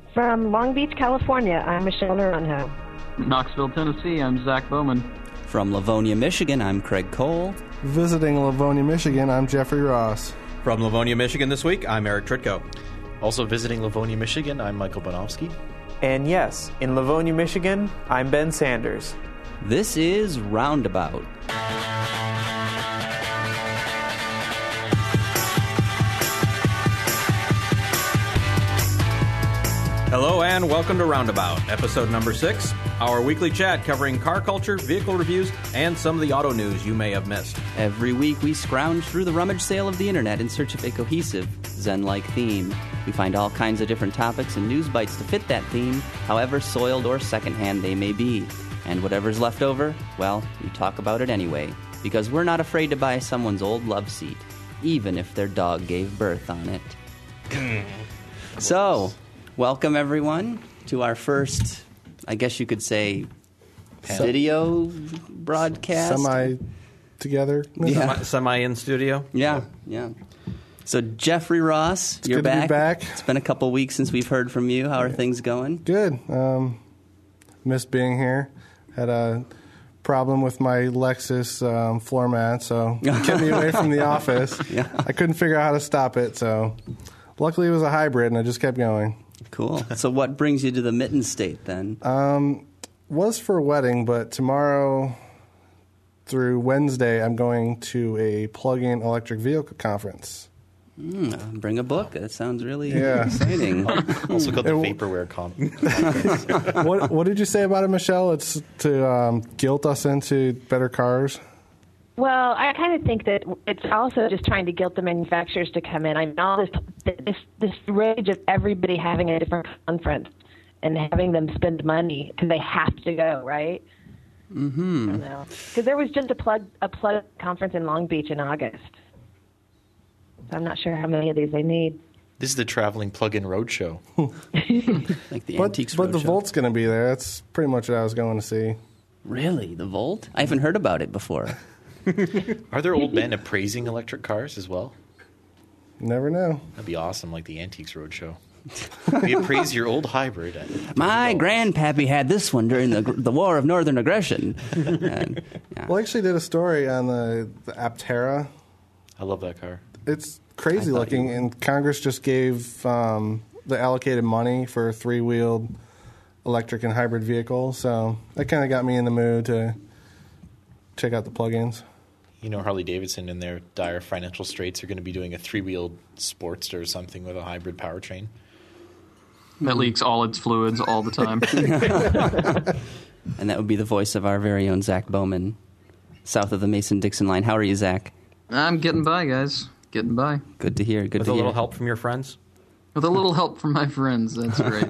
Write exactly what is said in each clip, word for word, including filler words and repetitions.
From Long Beach, California, I'm Michelle Naranjo. Knoxville, Tennessee, I'm Zach Bowman. From Livonia, Michigan, I'm Craig Cole. Visiting Livonia, Michigan, I'm Jeffrey Ross. From Livonia, Michigan this week, I'm Eric Tritko. Also visiting Livonia, Michigan, I'm Michael Bonofsky. And yes, in Livonia, Michigan, I'm Ben Sanders. This is Roundabout. Hello and welcome to Roundabout, episode number six, our weekly chat covering car culture, vehicle reviews, and some of the auto news you may have missed. Every week we scrounge through the rummage sale of the internet in search of a cohesive, Zen-like theme. We find all kinds of different topics and news bites to fit that theme, however soiled or secondhand they may be. And whatever's left over, well, we talk about it anyway, because we're not afraid to buy someone's old love seat, even if their dog gave birth on it. So, welcome everyone to our first, I guess you could say, video broadcast. Semi together? Yeah. Semi, semi in studio? Yeah, yeah. So Jeffrey Ross, It's you're good to be back. back. It's been a couple weeks since we've heard from you. How are things going? Good. Um, missed being here. Had a problem with my Lexus um, floor mat, so it kept me away from the office. Yeah. I couldn't figure out how to stop it, so luckily it was a hybrid, and I just kept going. Cool. So what brings you to the Mitten State then? Um, was for a wedding, but tomorrow through Wednesday, I'm going to a plug-in electric vehicle conference. Mm, bring a book. That sounds really Yeah. exciting. Also called the It- Vaporware Con. what, what did you say about it, Michelle? It's to um, guilt us into better cars? Well, I kind of think that it's also just trying to guilt the manufacturers to come in. I mean, all this this this rage of everybody having a different conference and having them spend money because they have to go, right? Mm-hmm. I don't know. Because there was just a plug a plug conference in Long Beach in August. So I'm not sure how many of these they need. This is the traveling plug-in roadshow. Like the But, Antiques but the Roadshow. Volt's going to be there. That's pretty much what I was going to see. Really? The Volt? I haven't heard about it before. Are there old men appraising electric cars as well? Never know. That'd be awesome, like the Antiques Roadshow. We appraise your old hybrid. At My grandpappy had this one during the the War of Northern Aggression. And, yeah. Well, I actually did a story on the, the Aptera. I love that car. It's crazy I thought looking, you were- and Congress just gave um, the allocated money for a three-wheeled electric and hybrid vehicle. So that kind of got me in the mood to check out the plug-ins. You know, Harley Davidson in their dire financial straits are going to be doing a three-wheeled Sportster or something with a hybrid powertrain. That leaks all its fluids all the time. And that would be the voice of our very own Zach Bowman, south of the Mason-Dixon line. How are you, Zach? I'm getting by, guys. Getting by. Good to hear. Good With to a hear. little help from your friends? With a little help from my friends, that's right.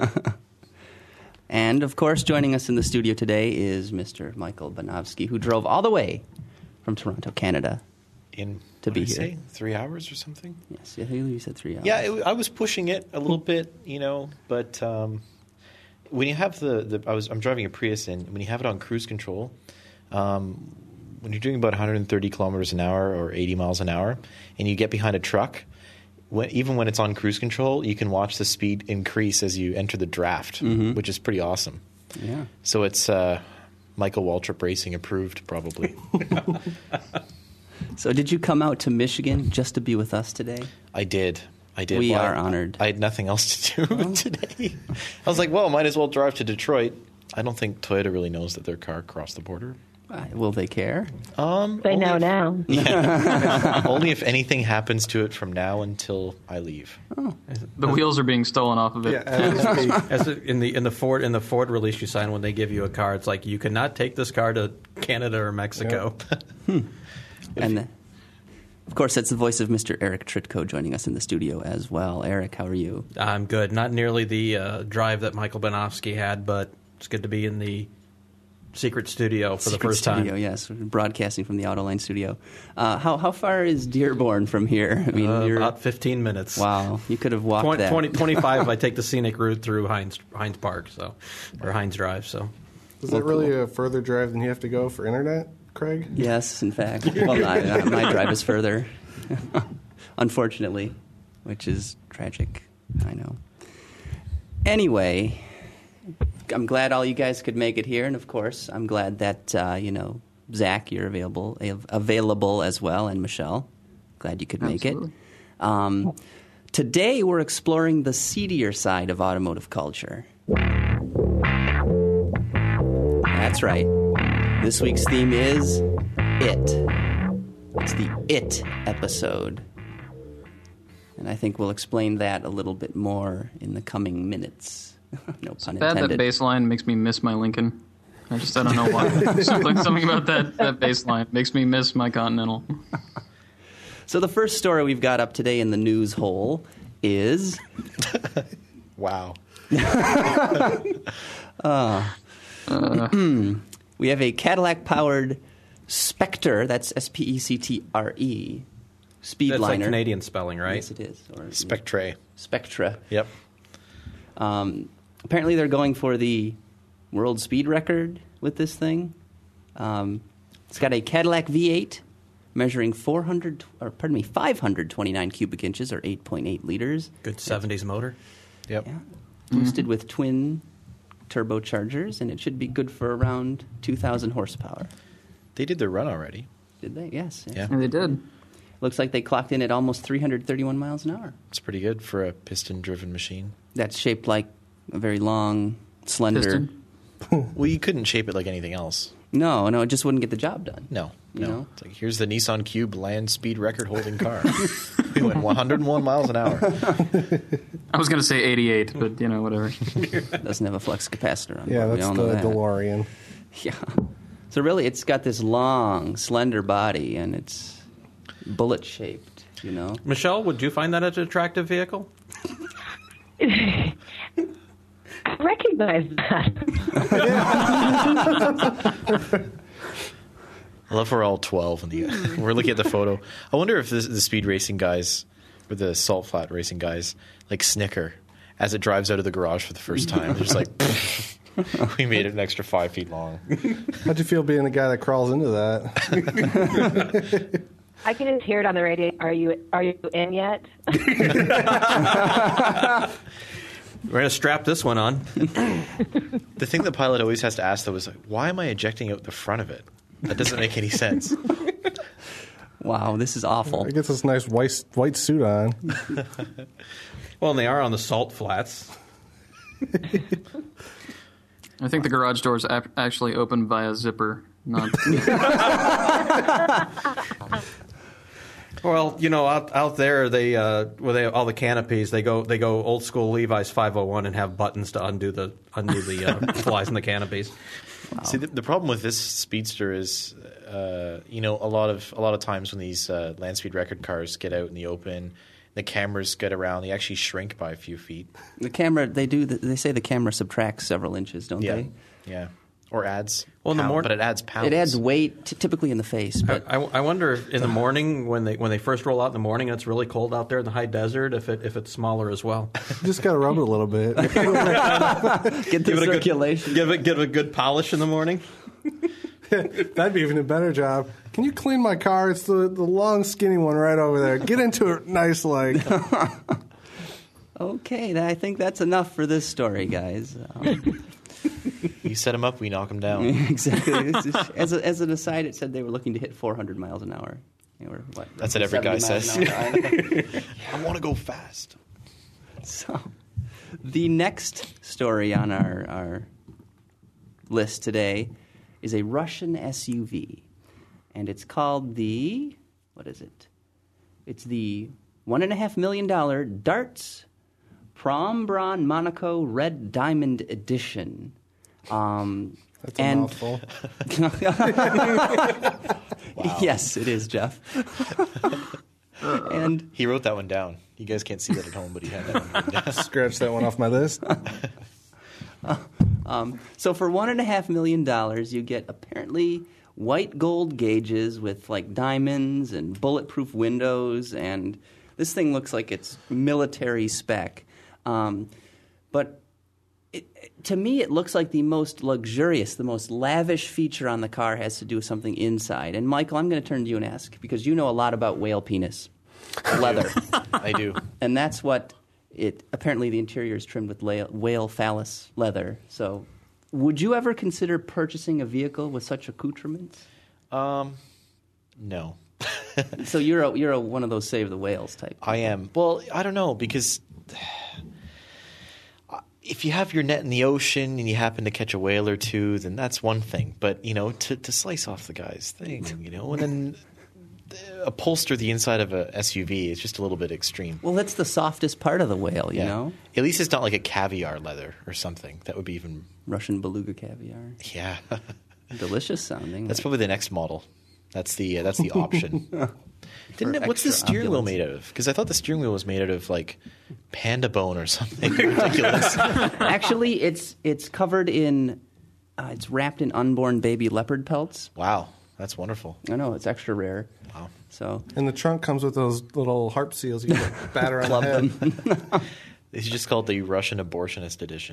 And, of course, joining us in the studio today is Mister Michael Bonofsky, who drove all the way from Toronto, Canada. In, To what be did I here. say, three hours or something? Yes, yeah, you said three hours. Yeah, it, I was pushing it a little bit, you know, but um, when you have the, the I was I'm driving a Prius, and when you have it on cruise control, um, when you're doing about one hundred thirty kilometers an hour or eighty miles an hour, and you get behind a truck, when, even when it's on cruise control, you can watch the speed increase as you enter the draft, Mm-hmm. which is pretty awesome. Yeah. So it's uh, Michael Waltrip Racing approved, probably. So did you come out to Michigan just to be with us today? I did. I did. We Well, are I- honored. I had nothing else to do today. I was like, well, might as well drive to Detroit. I don't think Toyota really knows that their car crossed the border. Uh, will they care? Um, They only know if- now. Yeah. Only if anything happens to it from now until I leave. The wheels are being stolen off of it. Yeah, as we speak. As a, in the in the Ford in the Ford release you sign when they give you a car, it's like you cannot take this car to Canada or Mexico. And the, of course, that's the voice of Mister Eric Tritko joining us in the studio as well. Eric, how are you? I'm good. Not nearly the uh, drive that Michael Bonofsky had, but it's good to be in the secret studio for Secret the first studio, time. yes, broadcasting from the Autoline studio. Uh, how how far is Dearborn from here? I mean, Uh, you're, about fifteen minutes. wow, you could have walked twenty, that. twenty, twenty-five, I take the scenic route through Heinz Heinz Park, so or Heinz Drive. So Is it really a further drive than you have to go for internet, Craig? Yes, in fact. Well, not, not, my drive is further, unfortunately, which is tragic. I know. Anyway, I'm glad all you guys could make it here, and of course, I'm glad that uh, you know Zach, you're available av- available as well, and Michelle, glad you could make Absolutely. it. Um, today, we're exploring the seedier side of automotive culture. That's right. This week's theme is It. It's the It episode. And I think we'll explain that a little bit more in the coming minutes. No pun Bad intended. that bass line makes me miss my Lincoln. I just I don't know why. something something about that that bass line makes me miss my Continental. So the first story we've got up today in the news hole is Wow. uh, we have a Cadillac-powered Spectre. That's S P E C T R E. Speedliner. That's like Canadian spelling, right? Yes, it is. Or, Spectre. Spectra. Yep. Um, apparently, they're going for the world speed record with this thing. Um, it's got a Cadillac V eight measuring four hundred, or pardon me, five hundred twenty-nine cubic inches, or eight point eight liters. Good seventies motor. Yep. Yeah. Boosted with twin turbochargers, and it should be good for around two thousand horsepower. They did their run already. Did they? Yes. yes. Yeah. And they did. Looks like they clocked in at almost three hundred thirty-one miles an hour. It's pretty good for a piston-driven machine. That's shaped like a very long, slender. Piston? Well, you couldn't shape it like anything else. No, no, it just wouldn't get the job done. No, You no. know? It's like, here's the Nissan Cube land speed record holding car. We went one hundred one miles an hour. I was going to say eighty-eight, but you know, whatever. Doesn't have a flux capacitor on Yeah, board. We that's all the know that. DeLorean. Yeah. So really, it's got this long, slender body, and it's bullet-shaped, you know? Michelle, would you find that an attractive vehicle? I recognize that. I love we're all twelve and the we're looking at the photo. I wonder if this, the speed racing guys or the salt flat racing guys like snicker as it drives out of the garage for the first time. They're just like, we made it an extra five feet long. How'd you feel being the guy that crawls into that? I can just hear it on the radio. Are you are you in yet? We're going to strap this one on. The thing the pilot always has to ask though is like, why am I ejecting out the front of it? That doesn't make any sense. Wow, this is awful. He gets this nice white white suit on. Well, and they are on the salt flats. I think the garage doors ap- actually open via zipper, not. Well, you know, out out there, they uh, where they all the canopies, they go they go old school Levi's five oh one and have buttons to undo the undo the uh, flies in the canopies. Wow. See, the, the problem with this speedster is, uh, you know, a lot of a lot of times when these uh, land speed record cars get out in the open, the cameras get around, they actually shrink by a few feet. The camera, they do. The, they say the camera subtracts several inches, don't Yeah, they? yeah, or adds. Well, in the pound, mor- but it adds pounds. It adds weight, t- typically in the face. But I, I wonder if in the morning when they when they first roll out in the morning and it's really cold out there in the high desert, if it if it's smaller as well. You just got to rub it a little bit. get the Give it a circulation. good give it give it a good polish in the morning. That'd be even a better job. Can you clean my car? It's the, the long, skinny one right over there. Get into it nice like. Okay, I think that's enough for this story, guys. Um, You set them up, we knock them down. exactly. It's just- as, a, as an aside, it said they were looking to hit four hundred miles an hour. They were, what, That's what every guy seventy miles says. an hour. I want to go fast. So, the next story on our, our list today is a Russian S U V, and it's called the, what is it? It's the one and a half million dollar Darts Prom Braun Monaco Red Diamond Edition. Um, That's a and mouthful. Yes, it is, Jeff. And He wrote that one down. You guys can't see that at home, but he had that one written down. Scratch that one off my list. Um, so for one and a half million dollars, you get apparently white gold gauges with like diamonds and bulletproof windows, and this thing looks like it's military spec. Um, but it, to me, it looks like the most luxurious, the most lavish feature on the car has to do with something inside. And Michael, I'm going to turn to you and ask because you know a lot about whale penis leather. I do. And that's what It apparently the interior is trimmed with whale, whale phallus leather. So, would you ever consider purchasing a vehicle with such accoutrements? Um, no. So you're a, you're a, one of those save the whales type. I am. Well, I don't know, because if you have your net in the ocean and you happen to catch a whale or two, then that's one thing. But, you know, to, to slice off the guy's thing, you know, and then upholster the inside of a S U V is just a little bit extreme. Well, that's the softest part of the whale, you Yeah. know? At least it's not like a caviar leather or something. That would be even... Russian beluga caviar. Yeah. Delicious sounding. That's probably the next model. That's the uh, that's the option. Didn't it, what's the extra steering wheel opulence. made out of? Because I thought the steering wheel was made out of like panda bone or something ridiculous. Actually, it's it's covered in, uh, it's wrapped in unborn baby leopard pelts. Wow, that's wonderful. I know, it's extra rare. Wow. So And the trunk comes with those little harp seals you can batter on club the head. them. It's just called the Russian abortionist edition.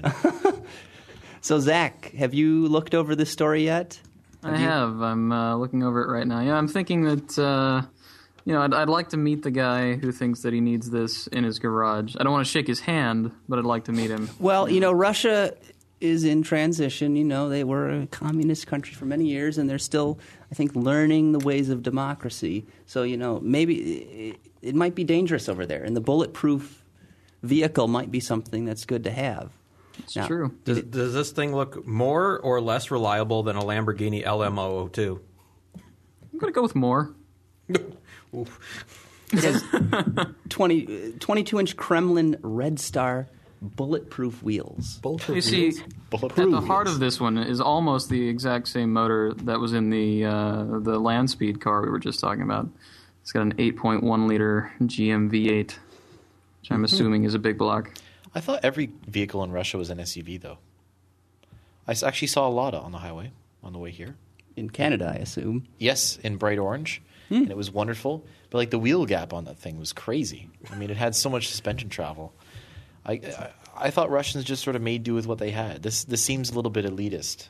So Zach, have you looked over this story yet? I have. I'm uh, looking over it right now. Yeah, I'm thinking that, uh, you know, I'd, I'd like to meet the guy who thinks that he needs this in his garage. I don't want to shake his hand, but I'd like to meet him. Well, you know, Russia is in transition. You know, they were a communist country for many years, and they're still, I think, learning the ways of democracy. So, you know, maybe it, it might be dangerous over there, and the bulletproof vehicle might be something that's good to have. It's Now, true. Does, does this thing look more or less reliable than a Lamborghini L M zero zero two? I'm going to go with more. It has twenty, twenty-two inch Kremlin Red Star bulletproof wheels. You see, Bulletproof at the heart wheels. of this one is almost the exact same motor that was in the uh, the land speed car we were just talking about. It's got an eight point one liter G M V eight, which I'm assuming is a big block. I thought every vehicle in Russia was an S U V, though. I s- actually saw a Lada on the highway on the way here. In Canada, I assume. Yes, in bright orange, and it was wonderful. But like the wheel gap on that thing was crazy. I mean, it had so much suspension travel. I, I I thought Russians just sort of made do with what they had. This this seems a little bit elitist.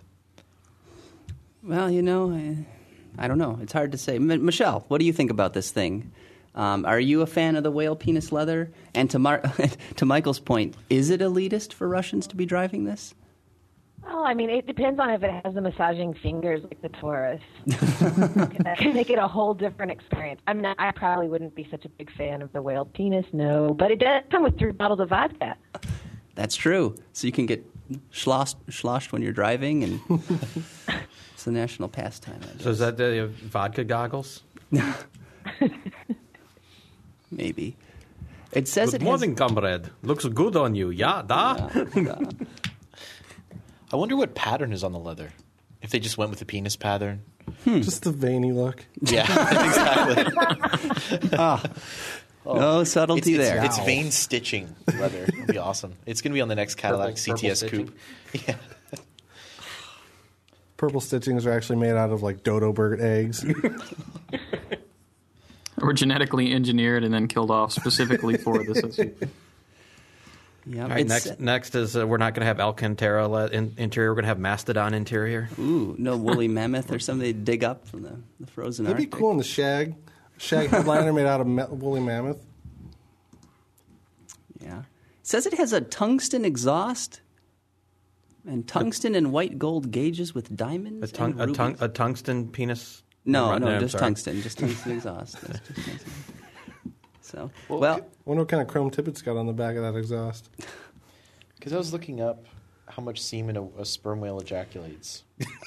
Well, you know, I, I don't know. It's hard to say. M- Michelle, what do you think about this thing? Um, are you a fan of the whale penis leather? And to Mar- to Michael's point, is it elitist for Russians to be driving this? Well, I mean, it depends on if it has the massaging fingers like the Taurus. That can make it a whole different experience. I'm not. I probably wouldn't be such a big fan of the whale penis, no. But it does come with three bottles of vodka. That's true. So you can get sloshed, sloshed when you're driving, and it's a national pastime. I So is that the uh, vodka goggles? Maybe. It says Good it morning, comrade. Looks good on you. Yeah, da? has. Uh, uh, I wonder what pattern is on the leather. If they just went with the penis pattern. Just the veiny look. Yeah, exactly. no subtlety It's, it's, there. it's vein stitching leather. It'll be awesome. It's going to be on the next Cadillac Purple- C T S purple Coupe. Yeah. Purple stitchings are actually made out of like dodo bird eggs. Or genetically engineered and then killed off specifically for this S U V. Yeah, All right, it's- next, next is uh, we're not going to have Alcantara le- in, interior. We're going to have Mastodon interior. Ooh, no woolly mammoth or something they dig up from the, the frozen That'd be Arctic. cool in the shag. Shag headliner made out of me- woolly mammoth. Yeah. It says it has a tungsten exhaust and tungsten and white gold gauges with diamonds A, tung, and a, rubies. tung, a tungsten penis? no, I'm no, I'm just sorry. tungsten. Just tungsten exhaust. That's just tungsten. So, well, I wonder what kind of chrome tip it's got on the back of that exhaust. Because I was looking up how much semen a, a sperm whale ejaculates.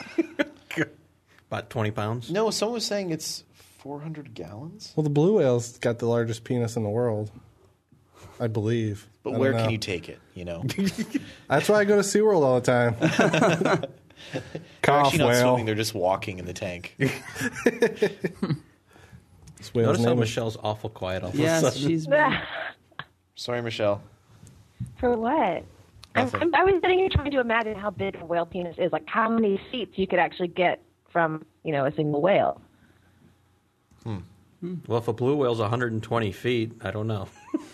About twenty pounds? No, someone was saying it's four hundred gallons. Well, the blue whale's got the largest penis in the world, I believe. But I don't where know. can you take it, you know? That's why I go to SeaWorld all the time. They're Cough actually not whale. swimming, they're just walking in the tank. This whale's Notice how name is- Michelle's awful quiet all of a yes, sudden. she's been, Sorry, Michelle. For what? I'm, Nothing. I'm, I was sitting here trying to imagine how big a whale penis is, like how many seats you could actually get from, you know, a single whale. Well, if a blue whale's one hundred twenty feet, I don't know.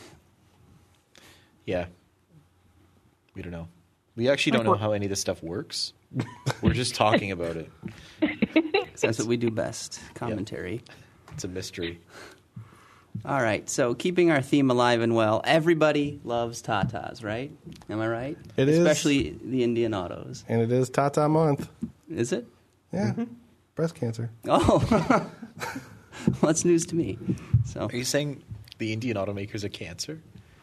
Yeah. We don't know. We actually don't know how any of this stuff works. We're just talking about it. that's what we do best. Commentary. It's a mystery. All right, so keeping our theme alive and well, everybody loves Tatas, right? Am I right? It is. Especially the Indian autos. And it is Tata month. Is it? Yeah. Breast cancer. Oh, well, that's news to me. So, Are you saying the Indian automakers are cancer?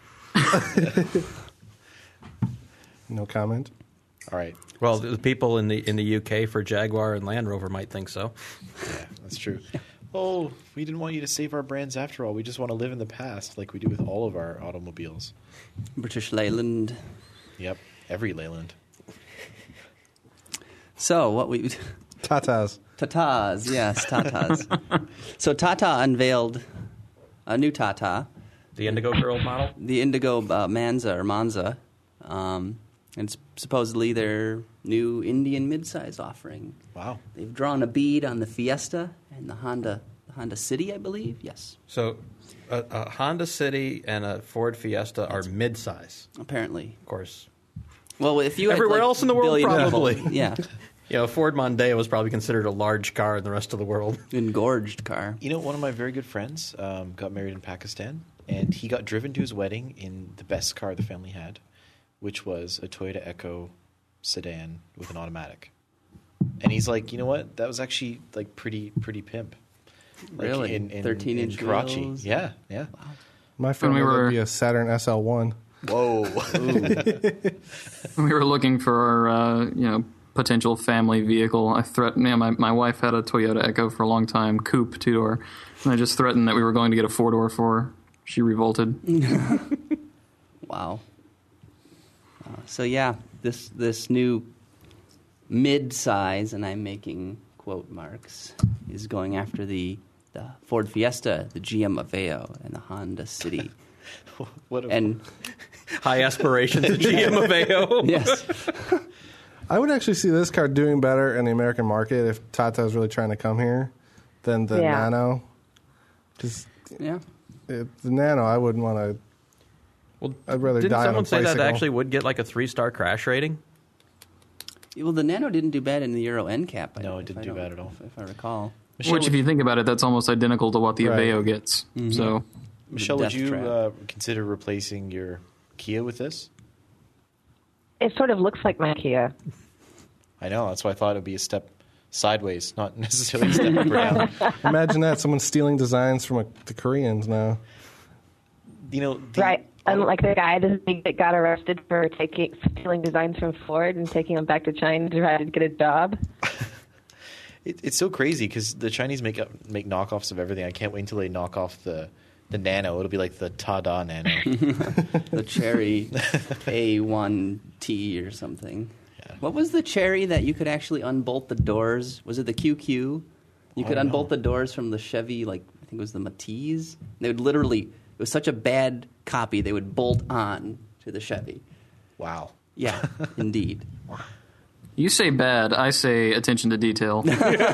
No comment. All right. Well, the people in the in the U K for Jaguar and Land Rover might think so. Yeah, that's true. Oh, we didn't want you to save our brands after all. We just want to live in the past like we do with all of our automobiles. British Leyland. Yep, every Leyland. So, what we... Tatas. Tatas, yes, Tatas. So Tata unveiled a new Tata, The Indigo Girl model. the Indigo uh, Manza or Monza. Um, and it's supposedly their new Indian midsize offering. Wow. They've drawn a bead on the Fiesta and the Honda, the Honda City, I believe. Yes, So, a, a Honda City and a Ford Fiesta are mid-size, apparently. of course. Well, if you had, Everywhere like, else in the world, billion people- probably. yeah, You know, Ford Mondeo was probably considered a large car in the rest of the world. engorged car. You know, one of my very good friends um, got married in Pakistan, and he got driven to his wedding in the best car the family had, which was a Toyota Echo sedan with an automatic. And he's like, you know what? That was actually like pretty, pretty pimp. Like Really? in, in, thirteen in inch Karachi. wheels? Yeah, yeah. My family we were- would be a Saturn S L one. Whoa. When we were looking for our, uh, you know, potential family vehicle, I threatened. Yeah, my my wife had a Toyota Echo for a long time, coupe, two door, and I just threatened that we were going to get a four door for her. She revolted. Wow. Uh, so yeah, this this new mid-size, and I'm making quote marks, is going after the the Ford Fiesta, the G M Aveo, and the Honda City. What a, And High aspirations of G M Aveo. yes, I would actually see this car doing better in the American market if Tata is really trying to come here than the Yeah. Nano. Because yeah. the Nano, I wouldn't want to. Well, I'd rather didn't die on a someone say that bicycle. actually would get like a three-star crash rating? Well, the Nano didn't do bad in the Euro N C A P. I No, don't- it didn't if I do don't- bad at all. If, if I recall. Michelle, Which, if would, you think about it, that's almost identical to what the Right. Aveo gets. So, Michelle, the would death you trap. uh, consider replacing your Kia with this? It sort of looks like my Kia. I know. That's why I thought it would be a step sideways, not necessarily a step up or down. Imagine that someone stealing designs from a, the Koreans now. You know, the, Right. Unlike the guy that got arrested for taking stealing designs from Ford and taking them back to China to try to get a job. It, it's so crazy because the Chinese make up, make knockoffs of everything. I can't wait until they knock off the the Nano. It'll be like the Tada Nano. The Cherry A one T or something. What was the Cherry that you could actually unbolt the doors? Was it the Q Q? You could Oh, unbolt no. the doors from the Chevy, like I think it was the Matiz. They would literally, it was such a bad copy, they would bolt on to the Chevy. Wow. Yeah, indeed. you say bad, I say attention to detail.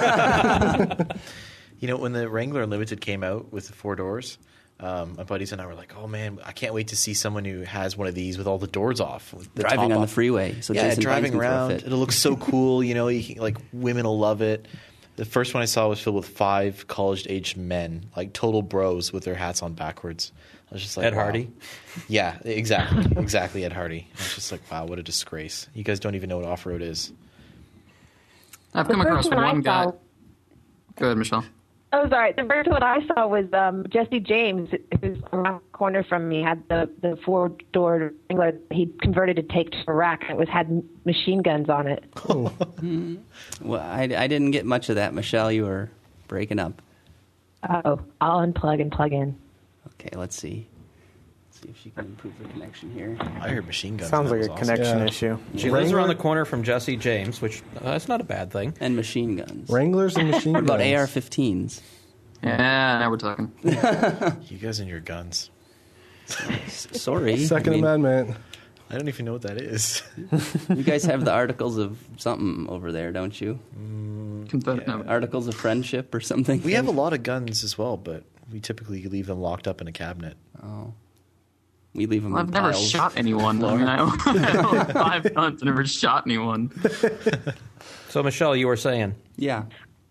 You know, when the Wrangler Unlimited came out with the four doors, um, my buddies and I were like, "Oh man, I can't wait to see someone who has one of these with all the doors off, with the Driving top on the off." freeway. So yeah, Jason driving Bynes can throw a around, fit. it'll look so cool. You know, you can, like women will love it. The first one I saw was filled with five college-aged men, like total bros with their hats on backwards. I was just like, Ed wow. Hardy? Yeah, exactly, exactly, Ed Hardy. I was just like, wow, what a disgrace. You guys don't even know what off-road is. I've The come first across one I one guy. saw- Go ahead, Michelle. Oh, sorry. The first one I saw was um, Jesse James, who's around the corner from me, had the, the four-door Wrangler he converted to take to Iraq, and it was had machine guns on it. Well, I, I didn't get much of that, Michelle. You were breaking up. Oh, I'll unplug and plug in. Okay, let's see. Let's see if she can improve the connection here. I heard machine guns. Sounds That like was a awesome. connection Yeah. issue. She lives around the corner from Jesse James, which uh, that's not a bad thing. And machine guns. Wranglers and machine What about guns. A R fifteens? Yeah, now we're talking. You guys and your guns. Sorry. Second I mean, Amendment. I don't even know what that is. You guys have the articles of something over there, don't you? Confed- no. Articles of friendship or something? We have a lot of guns as well, but we typically leave them locked up in a cabinet. Oh. We leave them Well, I've in never piles. shot anyone. I mean, I own, I own five guns. I never shot anyone. So, Michelle, you were saying. Yeah.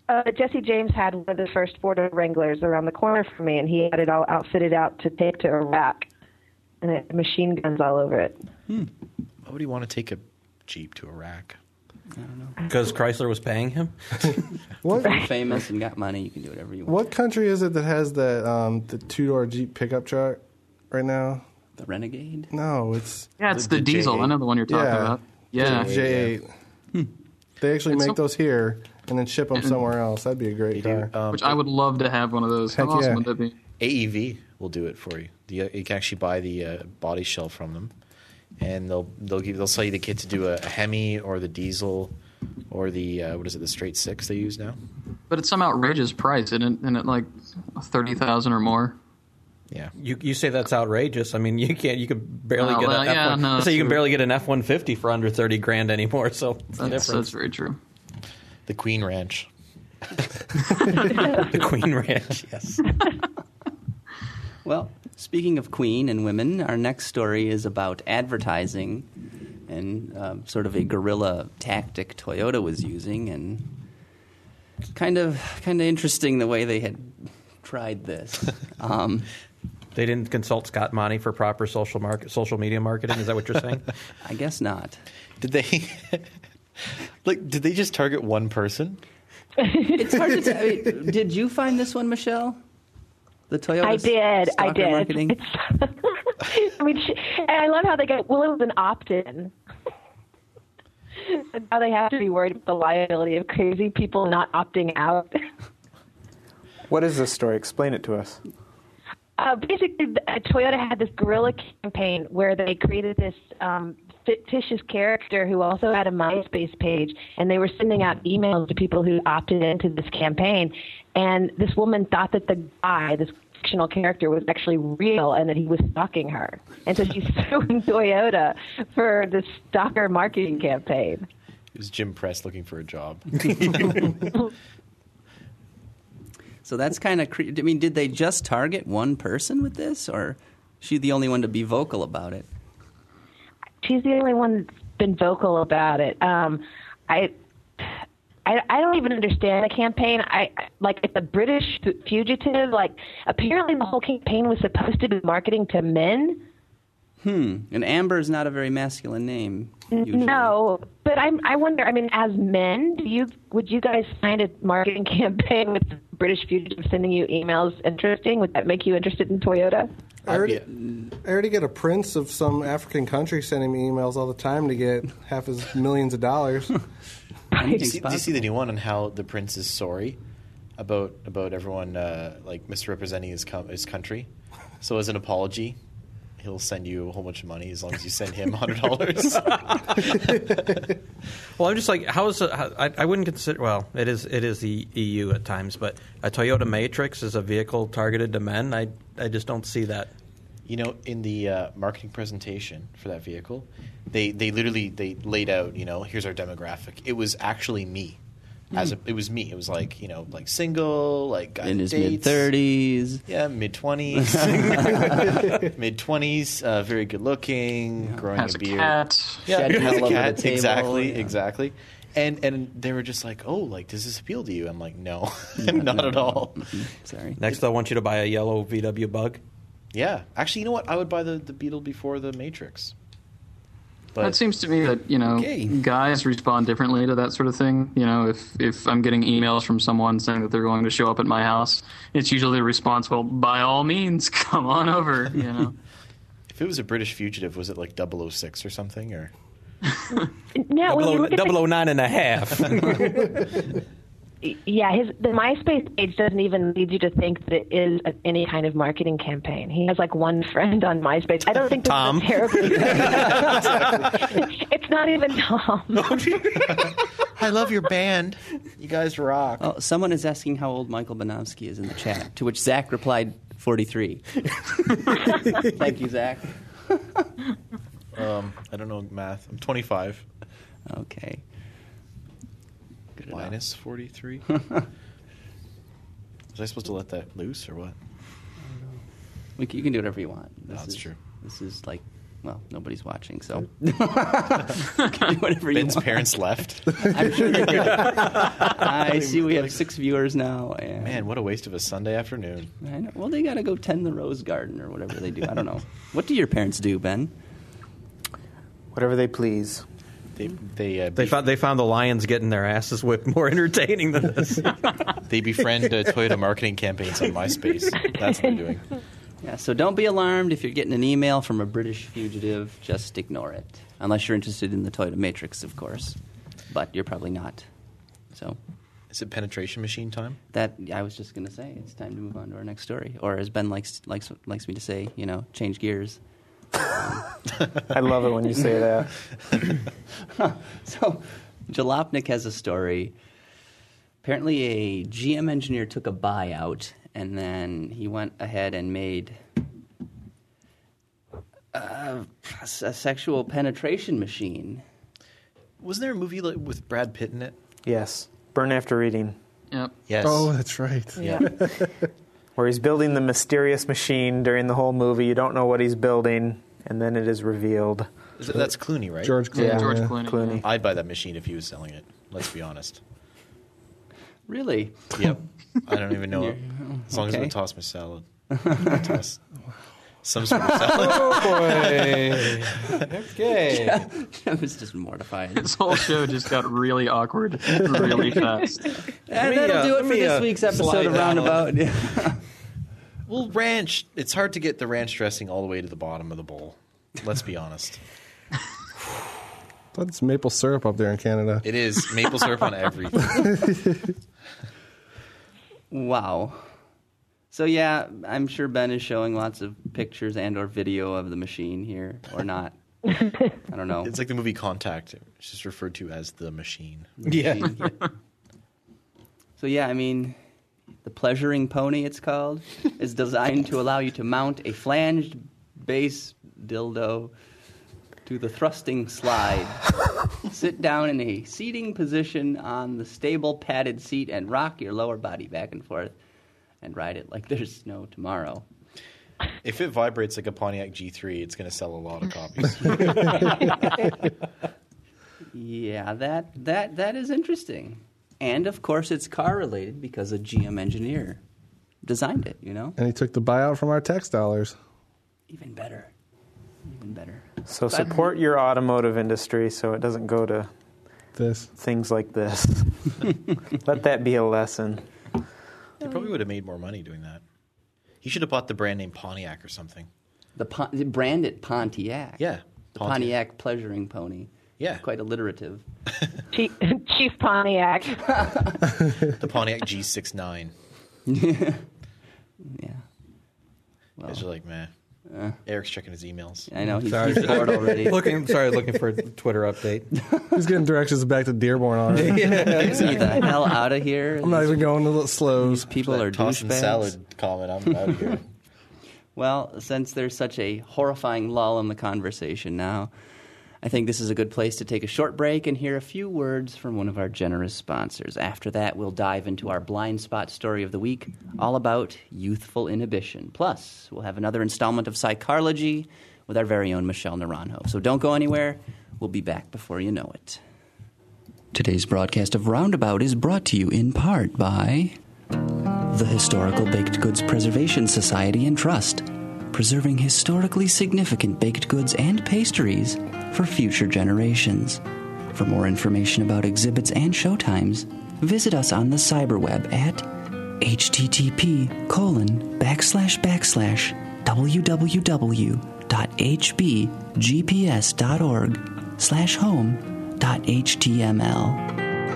Uh, Jesse James had one of the first Ford Wranglers around the corner from me, and he had it all outfitted out to take to Iraq, and it had machine guns all over it. Hmm. Why would he want to take a Jeep to Iraq? I don't know. Because Chrysler was paying him? What? If you're famous and got money, you can do whatever you want. What country is it that has the um, the two door Jeep pickup truck right now? The Renegade? No, it's Yeah, it's The- the, the diesel. J eight. I know the one you're talking Yeah. about. Yeah. J eight. They actually It's make some- those here and then ship them somewhere else. That'd be a great They car. do. Um, Which I would love to have one of those. How Heck awesome yeah. would that be? A E V will do it for you. The, you can actually buy the uh, body shell from them, and they'll they'll give they'll sell you the kit to do a, a Hemi or the diesel or the uh, what is it, the straight six they use now. But it's some outrageous price, isn't it? Isn't it like thirty thousand or more? Yeah, You you say that's outrageous. I mean, you can't. You could barely Oh, get well, an yeah, F one. no, I say you can true. barely get an F one fifty for under thirty grand anymore. So what's the That's, difference? that's very true. the Queen Ranch. The Queen Ranch. Yes. Well, speaking of Queen and women, our next story is about advertising and um, sort of a guerrilla tactic Toyota was using, and kind of kind of interesting the way they had tried this. Um, They didn't consult Scott Monty for proper social market, social media marketing. Is that what you're saying? I guess not. Did they like? Did they just target one person? It's hard to tell. I mean, did you find this one, Michelle? The Toyota I did. I stalker did. marketing? It's, I mean, she, and I love how they go, well, it was an opt-in. And now they have to be worried about the liability of crazy people not opting out. What is this story? Explain it to us. Uh, basically, uh, Toyota had this guerrilla campaign where they created this um, fictitious character who also had a MySpace page, and they were sending out emails to people who opted into this campaign. And this woman thought that the guy, this fictional character, was actually real and that he was stalking her. And so she's suing Toyota for this stalker marketing campaign. It was Jim Press looking for a job. So that's kind of. Cre- I mean, did they just target one person with this, or is she the only one to be vocal about it? She's the only one that's been vocal about it. Um, I, I, I don't even understand the campaign. I like it's a British fugitive. Like apparently the whole campaign was supposed to be marketing to men. Hmm. And Amber is not a very masculine name. Usually. No, but I'm. I wonder. I mean, as men, do you would you guys find a marketing campaign with British fugitive sending you emails interesting? Would that make you interested in Toyota? I already, I already get a prince of some African country sending me emails all the time to get half his millions of dollars. Do you, Anything's see, do you see the possible. new one on how the prince is sorry about about everyone uh, like misrepresenting his com- his country? So as an apology, he'll send you a whole bunch of money as long as you send him hundred dollars. Well, I'm just like, how is it? How, I, I wouldn't consider. Well, it is it is the E U at times, but a Toyota Matrix is a vehicle targeted to men. I I just don't see that. You know, in the uh, marketing presentation for that vehicle, they, they literally they laid out, you know, here's our demographic. It was actually me. As a, it was me. It was like, you know, like single, like guy In that his dates. mid thirties. Yeah, mid twenties. mid twenties, uh, very good looking, growing Has a a beard. cat. Yeah, Shedding has all a over cat. the table, Exactly, yeah. exactly. And and they were just like, oh, like, does this appeal to you? I'm like, no, not at all. Sorry. Next, I want you to buy a yellow V W Bug. Yeah, actually, you know what? I would buy the, the Beetle before the Matrix. But That seems to me that, you know, Okay. guys respond differently to that sort of thing. You know, if, if I'm getting emails from someone saying that they're going to show up at my house, it's usually the response, well, by all means, come on over, you know. if it was a British fugitive, was it like double oh six or something? Or No, when you look at the- double oh nine and a half. Yeah, his the MySpace page doesn't even lead you to think that it is a, any kind of marketing campaign. He has like one friend on MySpace. I don't think this Tom. is a terribly. It's not even Tom. I love your band. You guys rock. Oh, someone is asking how old Michael Bonowski is in the chat, to which Zach replied, forty-three. Thank you, Zach. Um, I don't know math. I'm twenty-five. Okay. Good enough. Minus forty-three. Was I supposed to let that loose or what? We c- You can do whatever you want. This No, that's is, true. This is like Well, nobody's watching, so you can do whatever Ben's you want. parents left. I'm sure you're good. I see we have six viewers now. And Man, what a waste of a Sunday afternoon. I know. Well, they got to go tend the rose garden or whatever they do. I don't know. What do your parents do, Ben? Whatever they please. They they uh, They found they found the Lions getting their asses whipped more entertaining than this. they befriend uh, Toyota marketing campaigns on MySpace. That's what they're doing. Yeah, so don't be alarmed if you're getting an email from a British fugitive. Just ignore it. Unless you're interested in the Toyota Matrix, of course. But you're probably not. So Is it penetration machine time? that I was just going to say, it's time to move on to our next story. Or as Ben likes likes likes me to say, you know, change gears. I love it when you say that. So Jalopnik has a story. Apparently a G M engineer took a buyout, and then he went ahead and made uh, a sexual penetration machine. Wasn't there a movie like, with Brad Pitt in it? Yes. Burn After Reading, Yep. Yes. Oh, that's right. yeah. where he's building the mysterious machine during the whole movie. You don't know what he's building, and then it is revealed. Is it, that's Clooney, right? George Clooney. Yeah, George yeah. Clooney. Clooney. I'd buy that machine if he was selling it. Let's be honest. Really? Yep. I don't even know. Yeah. It. As long as it Okay. would toss my salad. toss some sort of salad. Oh boy. Okay. I was just mortified. This whole show just got really awkward really fast. And me, that'll uh, do it let for me, this uh, week's episode slide of that Roundabout. Well, ranch. It's hard to get the ranch dressing all the way to the bottom of the bowl. Let's be honest. That's maple syrup up there in Canada. It is maple syrup on everything. Wow. So yeah, I'm sure Ben is showing lots of pictures and or video of the machine here, or not. I don't know. It's like the movie Contact. It's just referred to as the machine. Yeah. So yeah, I mean, the pleasuring pony, it's called, is designed to allow you to mount a flanged base dildo to the thrusting slide. Sit down in a seating position on the stable padded seat and rock your lower body back and forth and ride it like there's no tomorrow. If it vibrates like a Pontiac G three, it's going to sell a lot of copies. Yeah, that that that is interesting. And of course it's car related because a G M engineer designed it, you know? And he took the buyout from our tax dollars. Even better. Even better. So support your automotive industry so it doesn't go to This. things like this. Let that be a lesson. He probably would have made more money doing that. He should have bought the brand name Pontiac or something. The Pon- the brand it Pontiac. Yeah, The Pontiac. Pontiac pleasuring pony. Yeah. Quite alliterative. Chief, Chief Pontiac. The Pontiac G sixty-nine. Yeah. Guys are like, man. Uh, Eric's checking his emails. I know he's, Sorry. he's bored already. looking, sorry, looking for a Twitter update. He's getting directions back to Dearborn already. Get me the hell out of here. I'm not even going to the slows. People are Tossing douchebags. salad comment. I'm out of here. Well, since there's such a horrifying lull in the conversation now, I think this is a good place to take a short break and hear a few words from one of our generous sponsors. After that, we'll dive into our blind spot story of the week, all about youthful inhibition. Plus, we'll have another installment of Psychology with our very own Michelle Naranjo. So don't go anywhere. We'll be back before you know it. Today's broadcast of Roundabout is brought to you in part by the Historical Baked Goods Preservation Society and Trust, preserving historically significant baked goods and pastries for future generations. For more information about exhibits and showtimes, visit us on the cyberweb at http colon backslash backslash www.hbgps.org slash home dot html.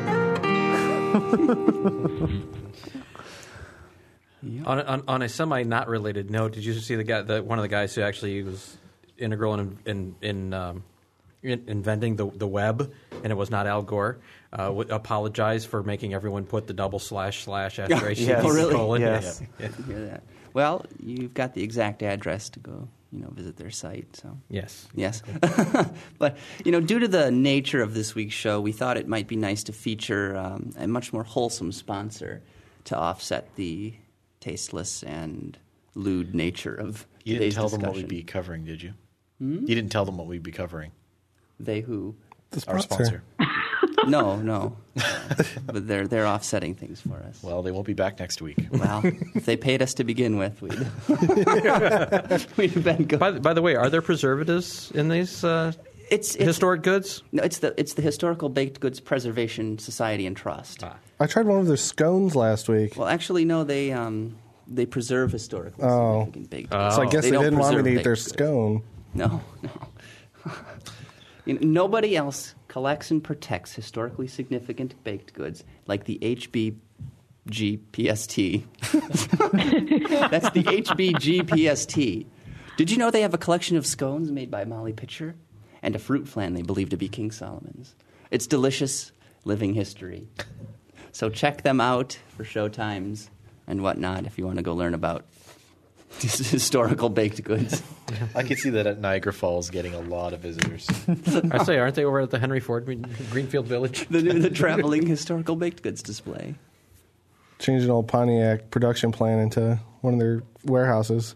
On a, on, on a semi not related note, did you see the guy, the one of the guys who actually was integral in in, in, um, in inventing the the web, and it was not Al Gore, uh, would apologize for making everyone put the double slash slash after H T T P Yes. Oh, really? colon. Yes. Yeah. I hear that. Well, you've got the exact address to go, you know, visit their site. So Yes. yes, but you know, due to the nature of this week's show, we thought it might be nice to feature um, a much more wholesome sponsor to offset the tasteless and lewd nature of You today's didn't tell discussion. them what we'd be covering, did you? Hmm? You didn't tell them what we'd be covering. They who? The Our sponsor. sponsor. No, no. But they're they're offsetting things for us. Well, they won't be back next week. Well, if they paid us to begin with, we'd, we'd have been good. By, the- by the way, are there preservatives in these uh, It's, it's historic goods? No, it's the it's the Historical Baked Goods Preservation Society and Trust. Ah. I tried one of their scones last week. Well, actually, no. They um they preserve historically Oh. significant baked So goods. I guess They they, don't didn't want me preserve to eat baked their goods. scone. No, no. You know, nobody else collects and protects historically significant baked goods like the H B G P S T. That's the H B G P S T. Did you know they have a collection of scones made by Molly Pitcher and a fruit flan they believe to be King Solomon's? It's delicious living history. So check them out for show times and whatnot if you want to go learn about these historical baked goods. I can see that at Niagara Falls getting a lot of visitors. I say, aren't they over at the Henry Ford Greenfield Village? The, the traveling historical baked goods display. Changed an old Pontiac production plant into one of their warehouses.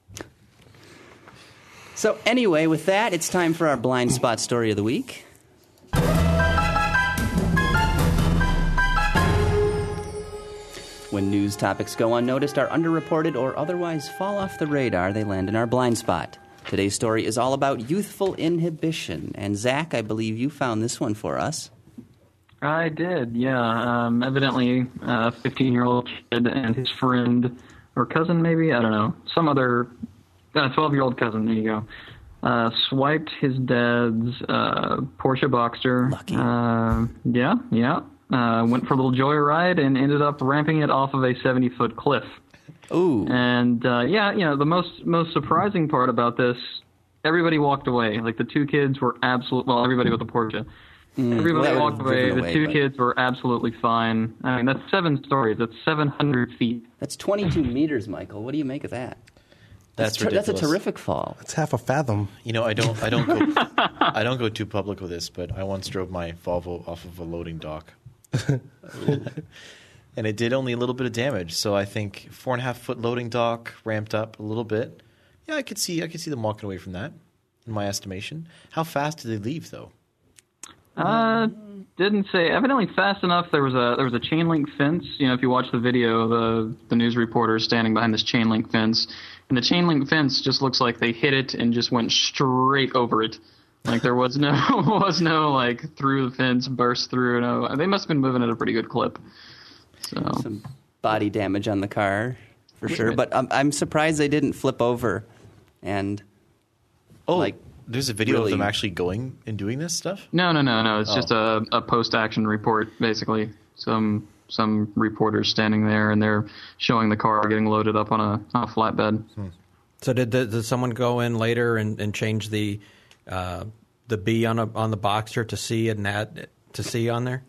So anyway, with that, it's time for our blind spot story of the week. When news topics go unnoticed, are underreported, or otherwise fall off the radar, they land in our blind spot. Today's story is all about youthful inhibition. And Zach, I believe you found this one for us. I did, yeah. Um, evidently, a fifteen-year-old kid and his friend, or cousin maybe, I don't know, some other uh, twelve-year-old cousin, there you go, uh, swiped his dad's uh, Porsche Boxster. Lucky. Uh, yeah, yeah. Uh, went for a little joyride and ended up ramping it off of a seventy-foot cliff. Ooh. And, uh, yeah, you know, the most most surprising part about this, everybody walked away. Like, the two kids were absolute, well, everybody with the Porsche. Mm, Everybody well, walked away. driven The away, two but- kids were absolutely fine. I mean, that's seven stories. That's seven hundred feet. That's twenty-two meters, Michael. What do you make of that? That's ter- That's a ridiculous. terrific fall. It's half a fathom. You know, I don't, I don't go, I don't go too public with this, but I once drove my Volvo off of a loading dock, and it did only a little bit of damage. So I think four and a half foot loading dock ramped up a little bit. Yeah, I could see, I could see them walking away from that. In my estimation, how fast did they leave though? Uh, didn't say. Evidently fast enough. There was a there was a chain link fence. You know, if you watch the video, the the news reporter is standing behind this chain link fence, and the chain link fence just looks like they hit it and just went straight over it. Like there was no was no like through the fence, burst through. No, they must have been moving at a pretty good clip. So Some body damage on the car, for sure. But I'm, I'm surprised they didn't flip over and, Oh, like, there's a video really- of them actually going and doing this stuff. no, no, no, no. It's Oh. just a, a post action report, basically. Some some reporters standing there and they're showing the car getting loaded up on a, on a flatbed. So did, did did someone go in later and, and change the uh, the B on a, on the Boxster to C and add to C on there?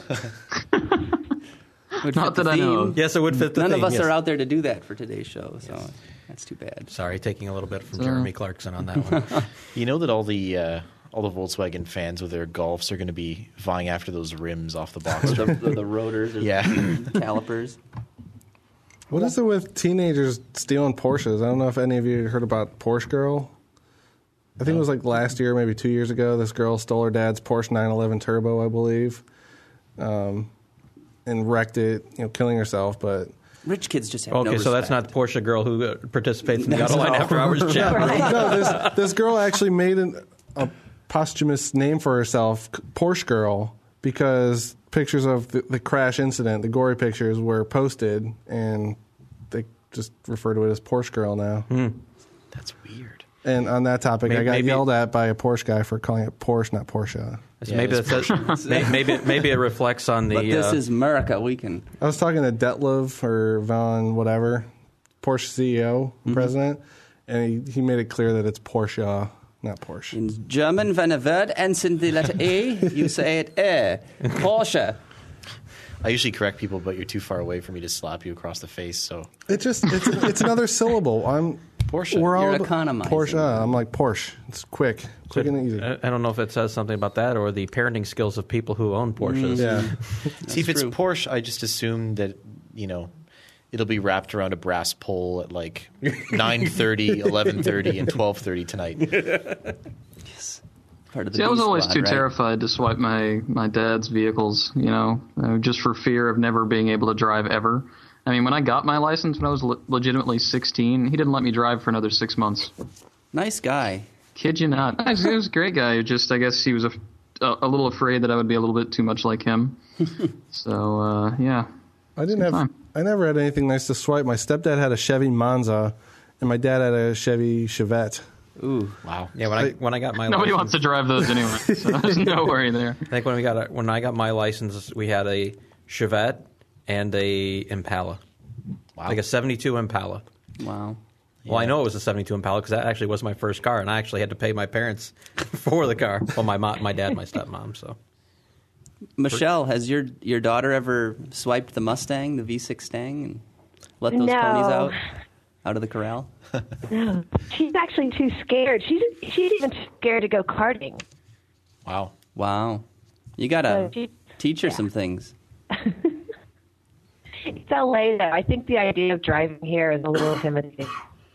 would Not fit the that I know theme. of. Yes, it would fit the None theme, of us yes. are out there to do that for today's show, so that's too bad. Sorry, taking a little bit from So- Jeremy Clarkson on that one. You know that all the uh, all the Volkswagen fans with their Golfs are going to be vying after those rims off the Boxster. the, the, the rotors or Yeah. the calipers. What is it with teenagers stealing Porsches? I don't know if any of you heard about Porsche Girl. I think it was like last year, maybe two years ago. This girl stole her dad's Porsche nine eleven Turbo, I believe, um, and wrecked it, you know, killing herself. But Rich kids just have no Okay, so that's not respect. the Porsche girl who uh, participates in the That's Autoline not- After Hours chat. no, this this girl actually made an, a posthumous name for herself, Porsche Girl, because pictures of the, the crash incident, the gory pictures, were posted, and they just refer to it as Porsche Girl now. That's weird. And on that topic, Maybe- I got maybe- yelled at by a Porsche guy for calling it Porsche, not Porsche. So Yeah, maybe it is that's may- maybe maybe it reflects on the. But this uh, is America. We can. I was talking to Detlev or Von, whatever, Porsche C E O, president, and he, he made it clear that it's Porsche, not Porsche. In German, when a word ends in the letter A, you say it eh. Porsche. I usually correct people, but you're too far away for me to slap you across the face. So It just it's it's another syllable. I'm Porsche. We're You're all economizing. Porsche. I'm like Porsche. It's quick, quick and easy. I I don't know if it says something about that or the parenting skills of people who own Porsches. Yeah, See, if it's true. Porsche, I just assume that, you know, it'll be wrapped around a brass pole at like nine thirty, eleven thirty, and twelve thirty tonight. Yes. Part of the See, I was B always squad, too right? terrified to swipe my, my dad's vehicles, you know, uh, just for fear of never being able to drive ever. I mean, when I got my license when I was le- legitimately sixteen, he didn't let me drive for another six months. Nice guy. Kid you not. He was, he was a great guy. Just, I guess he was a, a, a little afraid that I would be a little bit too much like him. So, uh, yeah. I didn't Good have. time. I never had anything nice to swipe. My stepdad had a Chevy Monza, and my dad had a Chevy Chevette. Ooh. Wow. Yeah, when I when I got my Nobody license, wants to drive those anyway, so there's no worry there. I think when we got a, when I got my license, we had a Chevette and a Impala, Wow. like a seventy-two Impala. Wow. Well, I know it was a seventy-two Impala because that actually was my first car, and I actually had to pay my parents for the car. Well, my mom, my dad, my stepmom. So Michelle, has your your daughter ever swiped the Mustang, the V six Stang, and let those No. ponies out out of the corral? No, she's actually too scared. She's she's even too scared to go karting. Wow. Wow. You got to So she- teach her yeah. some things. It's L A though. I think the idea of driving here is a little intimidating.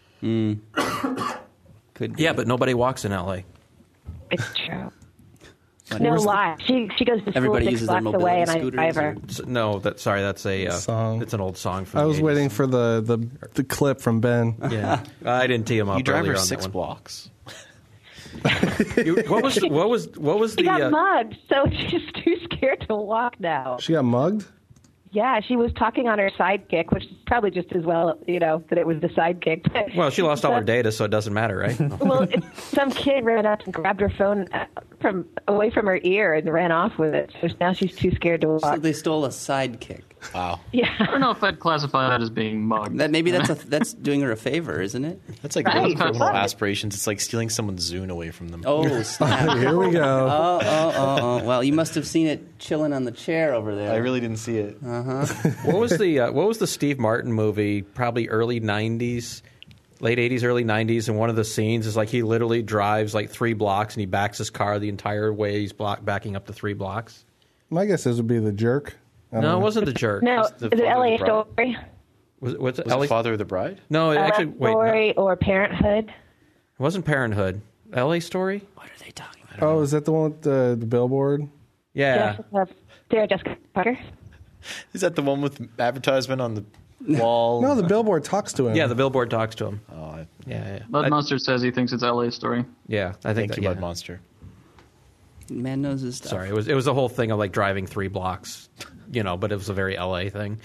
Could be. yeah, but nobody walks in L A. It's true. But No where's the- lie. She she goes to school Everybody six uses their blocks away, and I mobility drive her. scooters S- No, that sorry, that's a uh, Song. It's an old song. From I the was eighties. waiting for the, the, the clip from Ben. Yeah, I didn't tee him up. You drive earlier her on six that one. blocks. You- what was what was what was She the? got uh, mugged, so she's too scared to walk now. She got mugged? Yeah, she was talking on her sidekick, which is probably just as well, you know, that it was the sidekick. But well, she lost all her But- data, so it doesn't matter, right? Well, it, some kid ran up and grabbed her phone uh, from away from her ear and ran off with it. So now she's too scared to So walk. they stole a sidekick. Wow. I Yeah, don't know if I'd classify that as being mugged. That maybe that's a, that's doing her a favor, isn't it? That's like Right. living criminal Right. aspirations. It's like stealing someone's Zune away from them. Oh, snap. Here we go. Oh, oh, oh, oh. Well, you must have seen it chilling on the chair over there. I really didn't see it. What was the uh, what was the Steve Martin movie? Probably early nineties, late eighties, early nineties. And one of the scenes is like he literally drives like three blocks and he backs his car the entire way. He's block, backing up to three blocks. My guess is would be the jerk. I don't No, know. it wasn't the jerk. no, the is it father L A of the bride? Story? Was it, what's it? Was L A it Father of the Bride? No, it L A actually wait. No, it Story or Parenthood? wasn't Parenthood. L A Story. What are they talking about? Oh, is that the one with the, the billboard? Yeah. Jessica, Sarah Jessica Parker. Is that the one with advertisement on the wall? No, the billboard talks to him. Yeah, the billboard talks to him. Oh, I- Yeah, yeah. Bud I, Mustard says he thinks it's L A Story. yeah, I think thank that, you, yeah. Mud Monster. Man knows his stuff. Sorry, it was it was the whole thing of like driving three blocks, you know, but it was a very L A thing.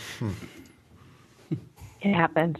It happens.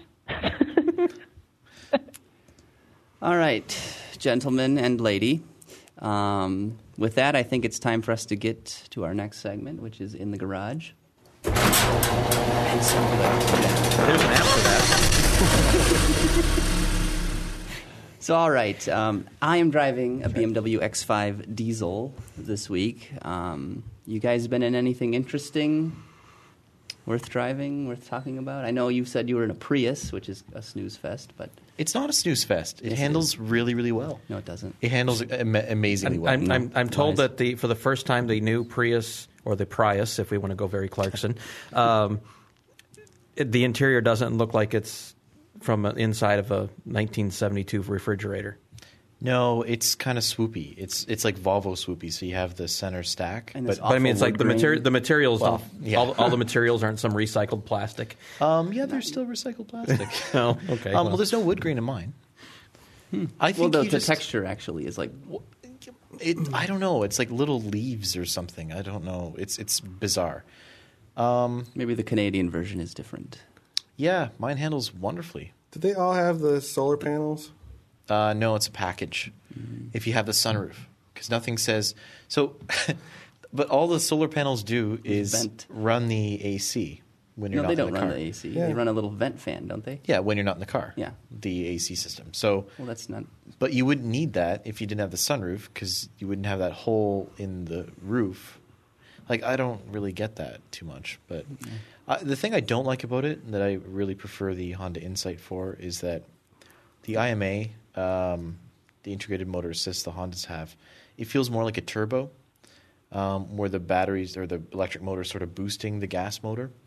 All right, gentlemen and lady. Um, with that, I think it's time for us to get to our next segment, which is In the Garage. And so the- There's an app for that. So, all right. Um, I am driving a B M W X five diesel this week. Um, you guys been in anything interesting, worth driving, worth talking about? I know you said you were in a Prius, which is a snooze fest, but It's not a snooze fest. It Yes, it handles is. really, really well. no, it doesn't. It handles am- amazingly I'm, well. I'm, I'm, I'm told Lies. that the for the first time the new Prius or the Prius, if we want to go very Clarkson, um, it, the interior doesn't look like it's from an inside of a nineteen seventy-two refrigerator. No, it's kind of swoopy. It's it's like Volvo swoopy. So you have the center stack, And but it's But I mean, it's Awful like the wood grain. material. The materials, Well, don't, yeah. all, all the materials aren't some recycled plastic. um, yeah, they're still recycled plastic. Oh, okay. Um, well, well. there's no wood grain in mine. I Well, think the, you the just, texture actually is like It, I don't know. It's like little leaves or something. I don't know. It's it's bizarre. Um, maybe the Canadian version is different. yeah, mine handles wonderfully. Did they all have the solar panels? Uh, no, it's a package. If you have the sunroof, because nothing says so. But all the solar panels do is Vent. run the A C when you're No, not they in don't the run car. the A C. Yeah. They run a little vent fan, don't they? Yeah, when you're not in the car. Yeah. The A C system. So, Well, that's not. but you wouldn't need that if you didn't have the sunroof because you wouldn't have that hole in the roof. Like, I don't really get that too much. But uh, the thing I don't like about it, that I really prefer the Honda Insight for, is that the I M A, um, the integrated motor assist the Hondas have, it feels more like a turbo, um, where the batteries or the electric motor is sort of boosting the gas motor.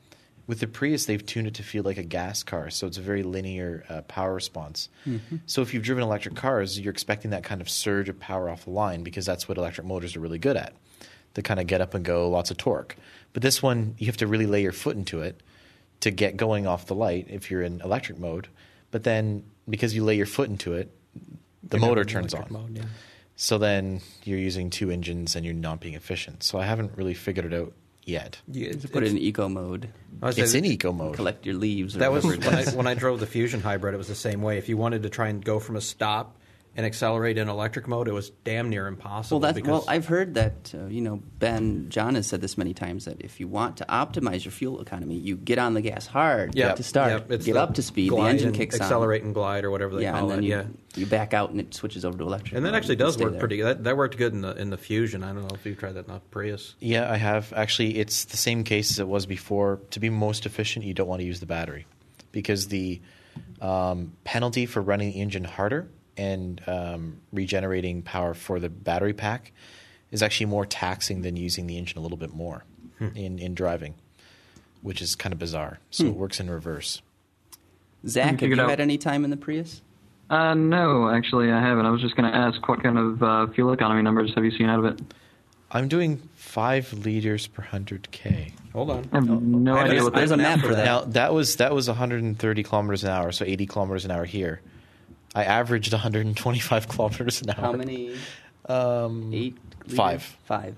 with the Prius, they've tuned it to feel like a gas car, so it's a very linear uh, power response. Mm-hmm. So if you've driven electric cars, you're expecting that kind of surge of power off the line because that's what electric motors are really good at. They kind of get up and go, lots of torque. But this one, you have to really lay your foot into it to get going off the light if you're in electric mode. But then because you lay your foot into it, the You're motor in turns on. electric mode, yeah. So then you're using two engines and you're not being efficient. So I haven't really figured it out yet. Yeah, To put it in eco mode. I was It's saying- in eco mode. Collect your leaves. Or That was whatever when it I, is. when I drove the Fusion Hybrid. It was the same way. If you wanted to try and go from a stop and accelerate in electric mode, it was damn near impossible. Well, that's, because well, I've heard that, uh, you know, Ben, John has said this many times, that if you want to optimize your fuel economy, you get on the gas hard yeah, to start, yeah, it's get the up to speed, the glide engine and kicks accelerate on. and glide or whatever they yeah, call and then it. you, yeah, you back out and it switches over to electric. and that mode. actually You can does stay work there. pretty good. That, that worked good in the in the Fusion. I don't know if you've tried that in the Prius. Yeah, I have. Actually, it's the same case as it was before. To be most efficient, you don't want to use the battery because the um, penalty for running the engine harder and um, regenerating power for the battery pack is actually more taxing than using the engine a little bit more hmm. in, in driving, which is kind of bizarre. So Hmm. it works in reverse. Zach, have figured you out- had any time in the Prius? Uh, no, actually, I haven't. I was just going to ask what kind of uh, fuel economy numbers have you seen out of it? I'm doing five liters per one hundred K. Hold on. I have no I have idea a- what I that There's a is. map for that. Now, that was that was one hundred thirty kilometers an hour, so eighty kilometers an hour here. I averaged one hundred twenty-five kilometers an hour. How many? Um, Eight? liters? Five. Five.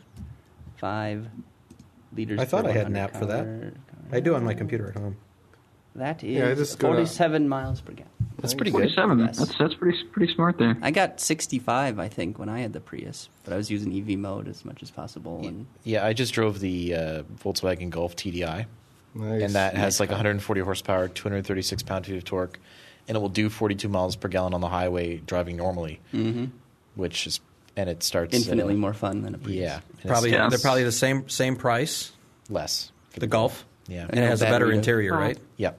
Five liters I thought per I had an one hundred app for that. car. I do on my computer at home. That is Yeah, I just go to- forty-seven miles per gallon. That's pretty good. forty-seven. Yes. That's that's pretty pretty smart there. I got sixty-five, I think, when I had the Prius, but I was using E V mode as much as possible. And Yeah, I just drove the uh, Volkswagen Golf T D I, Nice. and that has Nice like car. one hundred forty horsepower, two hundred thirty-six pound-feet of torque, and it will do forty-two miles per gallon on the highway driving normally, mm-hmm. which is and it starts infinitely at, more fun than a Prius. Yeah, and it's Probably Yes. they're probably the same same price. less for The Golf. Yeah, And it has a battery better to- interior, Oh. right? yep,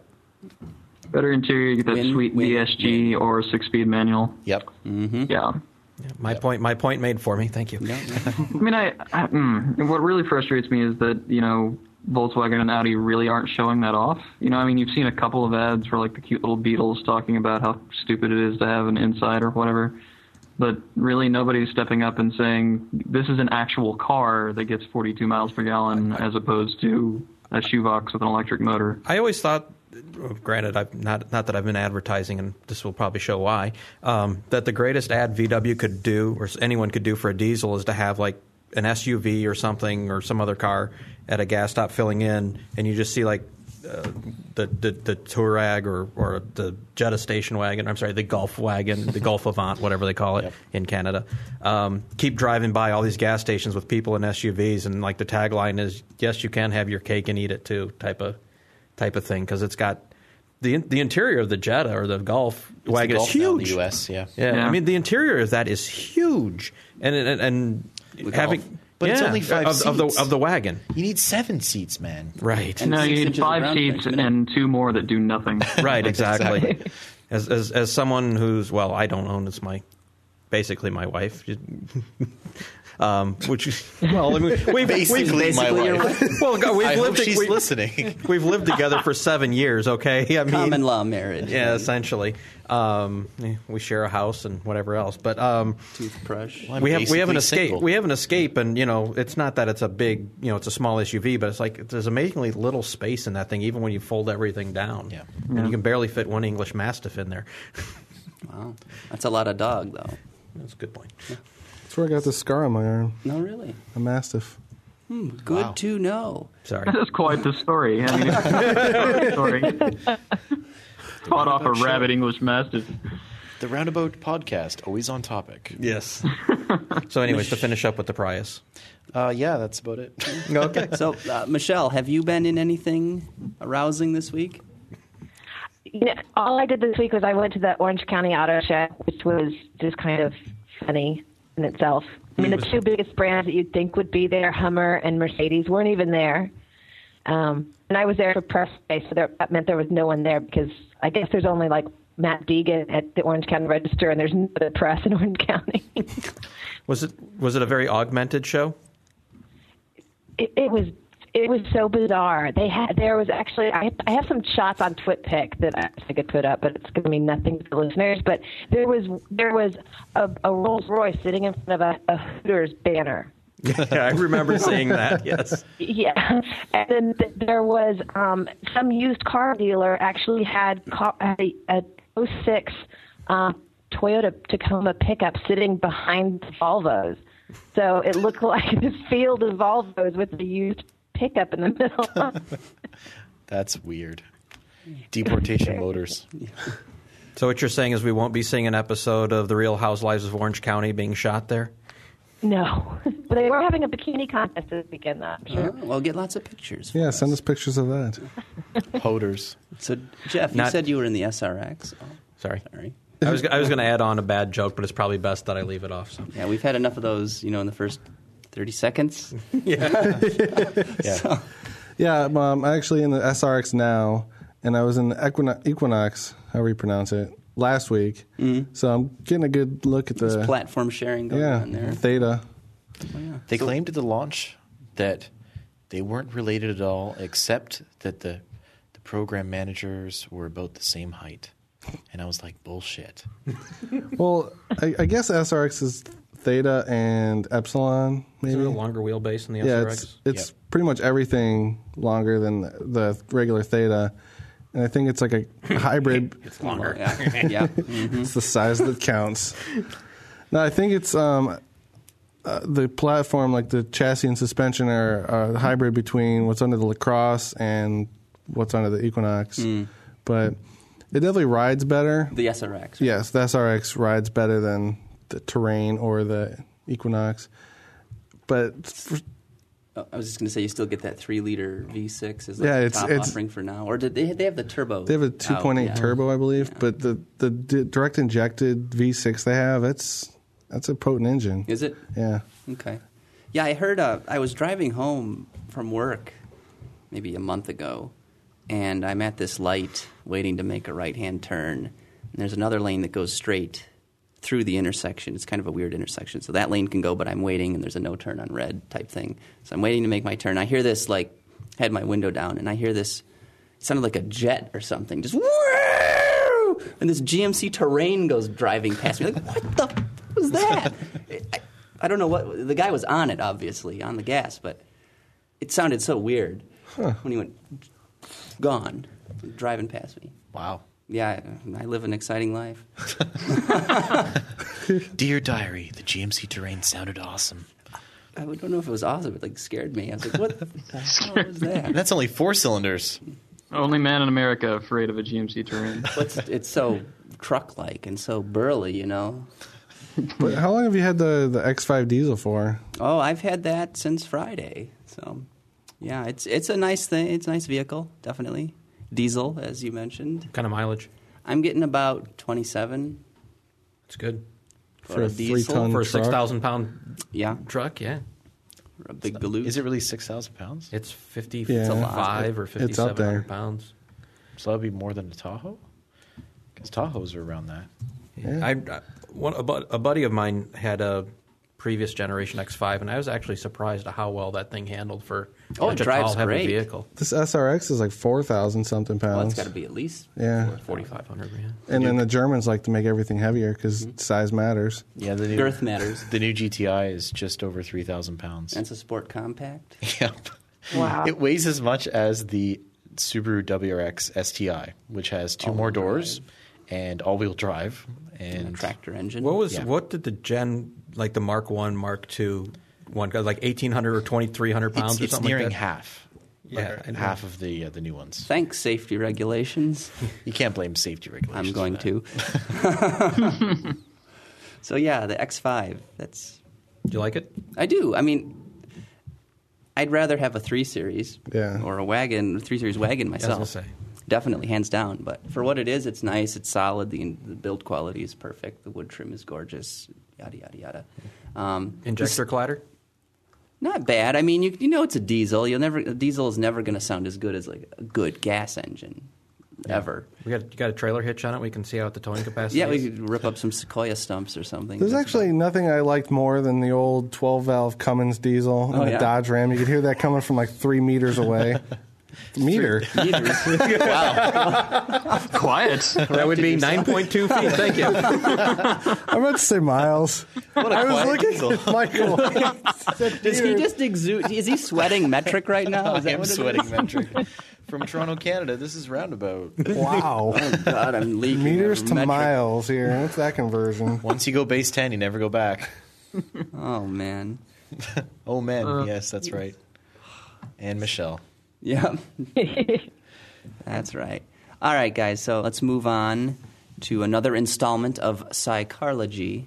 Better interior, you get that Win, sweet win, D S G win. or six-speed manual. yep. Mm-hmm. Yeah. Yeah, my point. My point made for me. Thank you. Yeah. I mean, I, I mm, what really frustrates me is that, you know, Volkswagen and Audi really aren't showing that off. You know, I mean, you've seen a couple of ads for like the cute little Beetles talking about how stupid it is to have an inside or whatever. But really, nobody's stepping up and saying this is an actual car that gets forty-two miles per gallon as opposed to a shoebox with an electric motor. I always thought, well, granted, I've not not that I've been advertising, and this will probably show why, um, that the greatest ad V W could do, or anyone could do for a diesel, is to have like an S U V or something, or some other car at a gas stop filling in, and you just see like uh, the, the the Touareg or or the Jetta station wagon. I'm sorry, the Golf wagon, the Golf Avant, whatever they call it Yep. in Canada. Um, keep driving by all these gas stations with people in S U Vs, and like the tagline is, "Yes, you can have your cake and eat it too," type of type of thing, because it's got the the interior of the Jetta or the Golf It's wagon the is Golf now in huge. the U S, yeah. Yeah, Yeah. I mean the interior of that is huge, and and, and The having Golf. But it's yeah, only five of, of the seats. of the wagon, You need seven seats, man. right? And No, six you need inches of five ground seats clearance, and two more that do nothing. Right, exactly. as, as as someone who's well, I don't own. It's my basically my wife. Um, which is well, I mean, we've Basically, we've, my basically wife. well, God, we've I lived hope she's we, listening. We've lived together for seven years. Okay, I mean, Common law marriage. yeah, essentially. Um, eh, we share a house and whatever else, but um, Toothbrush. Well, I'm we have we have an basically escape. single. We have an escape, and you know, it's not that it's a big, you know, it's a small S U V, but it's like there's amazingly little space in that thing, even when you fold everything down. Yeah. and you can barely fit one English Mastiff in there. Wow. That's a lot of dog, though. That's a good point. That's where I got this scar on my arm. No, really. A mastiff. Hmm, good Wow. to know. Sorry. That is quite the story. I mean, it's a story. Fought off a Roundabout show. rabid English Mastiff. The Roundabout podcast, always on topic. Yes. So, anyways, to finish up with the Prius. Uh, yeah, that's about it. Okay. So, uh, Michelle, have you been in anything arousing this week? You know, all I did this week was I went to the Orange County Auto Show, which was just kind of funny in itself. I mean, the two biggest brands that you'd think would be there, Hummer and Mercedes, weren't even there. Um, and I was there for press day, so there, that meant there was no one there because I guess there's only like Matt Deegan at the Orange County Register, and there's no other press in Orange County. Was it was it a very augmented show? it, it was It was so bizarre. They had there was actually I I have some shots on TwitPic that I, I could put up, but it's going to mean nothing to the listeners. But there was there was a, a Rolls Royce sitting in front of a, a Hooters banner. Yeah, I remember seeing that. Yes. Yeah, and then th- there was um, some used car dealer actually had car, a, a oh six uh, Toyota Tacoma pickup sitting behind the Volvos. So it looked like this field of Volvos with the used pickup in the middle. That's weird. Deportation motors. So what you're saying is we won't be seeing an episode of The Real Housewives of Orange County being shot there? No, but they were having a bikini contest this weekend, though, I'm sure. Uh, well, get lots of pictures. For Yeah, us. send us pictures of that. Hoders. So, Jeff, you Not- said you were in the S R X. Oh, Sorry. sorry. I was I was going to add on a bad joke, but it's probably best that I leave it off. So. Yeah, we've had enough of those, you know, in the first thirty seconds. Yeah. Yeah, um, I'm actually in the S R X now, and I was in the Equinox, Equinox however you pronounce it, last week. Mm-hmm. So I'm getting a good look at the There's platform sharing going yeah on there. Theta. Oh, yeah. They So- claimed at the launch that they weren't related at all, except that the the program managers were about the same height. And I was like, bullshit. Well, I, I guess S R X is Theta and Epsilon, Is maybe. there a longer wheelbase in the yeah, S R X? it's it's Yep. pretty much everything longer than the regular Theta, and I think it's like a hybrid. It's longer. Yeah. yeah. Mhm. It's the size that counts. No, I think it's um, uh, the platform, like the chassis and suspension, are, are a hybrid between what's under the Lacrosse and what's under the Equinox. Mm. But it definitely rides better. The S R X. Right? Yes, the S R X rides better than the Terrain or the Equinox. But for, Oh, I was just going to say you still get that three liter V six as like Yeah, the it's- top it's- offering for now, or did they? They have the turbo. they have a two point eight out, yeah. turbo, I believe. Yeah. But the the d- direct injected V six they have, it's that's a potent engine. Is it? Yeah. Okay. Yeah, I heard. Uh, I was driving home from work maybe a month ago, and I'm at this light waiting to make a right-hand turn. And there's another lane that goes straight through the intersection. It's kind of a weird intersection. So that lane can go, but I'm waiting, and there's a no turn on red type thing. So I'm waiting to make my turn. I hear this, like, I had my window down, and I hear this, it sounded like a jet or something, just woo! And this G M C Terrain goes driving past me. Like, what the f- was that? I, I don't know what, the guy was on it, obviously, on the gas, but it sounded so weird when he went gone, driving past me. Wow. Yeah, I, I live an exciting life. Dear Diary, the G M C Terrain sounded awesome. I don't know if it was awesome. It like scared me. I was like, "What the hell was that?" And that's only four cylinders. Only man in America afraid of a G M C Terrain. But it's, it's so truck-like and so burly, you know. But how long have you had the, the X five diesel for? Oh, I've had that since Friday. So, yeah, it's it's a nice thing. It's a nice vehicle, definitely. Diesel, as you mentioned. What kind of mileage? I'm getting about twenty-seven It's good. for, For a a diesel. three-ton- For a truck? six thousand pound Yeah, truck, yeah. for a big galoot. Is it really six thousand pounds? It's fifty-five Yeah. It's a lot. or It's up fifty-seven there. hundred pounds. So that'd be more than a Tahoe? Because Tahoes are around that. Yeah. I, I one, a, bud, a buddy of mine had a previous generation X five, and I was actually surprised at how well that thing handled for Oh, it such a drives tall, heavy great. vehicle. This S R X is like four thousand something Well, pounds. it's got to be at least Yeah. forty-five hundred, yeah. And then the Germans like to make everything heavier because size matters. Yeah, the new, girth matters. The new G T I is just over three thousand pounds. And it's a sport compact. Yep. Wow. It weighs as much as the Subaru W R X S T I, which has two All-wheel more doors and all-wheel drive. And a And tractor engine. What was Yeah. what did the Gen like the Mark One, Mark Two, one like eighteen hundred or twenty three hundred pounds it's, or it's something nearing like that? half. Yeah, Like, I know. half of the uh, the new ones. Thanks, safety regulations. You can't blame safety regulations. I'm going for that. to. So yeah, the X five. That's Do you like it? I do. I mean, I'd rather have a three series, Yeah. or a wagon, three series wagon I was myself. gonna say. Definitely, hands down. But for what it is, it's nice. It's solid. The, the build quality is perfect. The wood trim is gorgeous. Yada yada yada. Um, Injector clatter? Not bad. I mean, you you know it's a diesel. You'll never a diesel is never going to sound as good as like a good gas engine. Yeah. ever. We got you got a trailer hitch on it. We can see out the towing capacity. Yeah, we could rip up some Sequoia stumps or something. There's That's actually nothing I liked more than the old twelve valve Cummins diesel and Oh, the yeah? Dodge Ram. You could hear that coming from like three meters away. Meter. meters. Quiet. That would be nine point two feet. Thank you. I'm about to say miles. What a I was quiet looking diesel. at Michael. Does he just exude? Is he sweating metric right now? Is I that am what it is? sweating metric. From Toronto, Canada, this is Roundabout. Wow. Oh God, I'm leaking. Meters over to metric. miles here. What's that conversion? Once you go base ten, you never go back. Oh man. Oh, man. Uh, yes, that's right. And Michelle. Yeah. That's right. All right, guys. So let's move on to another installment of Psychology.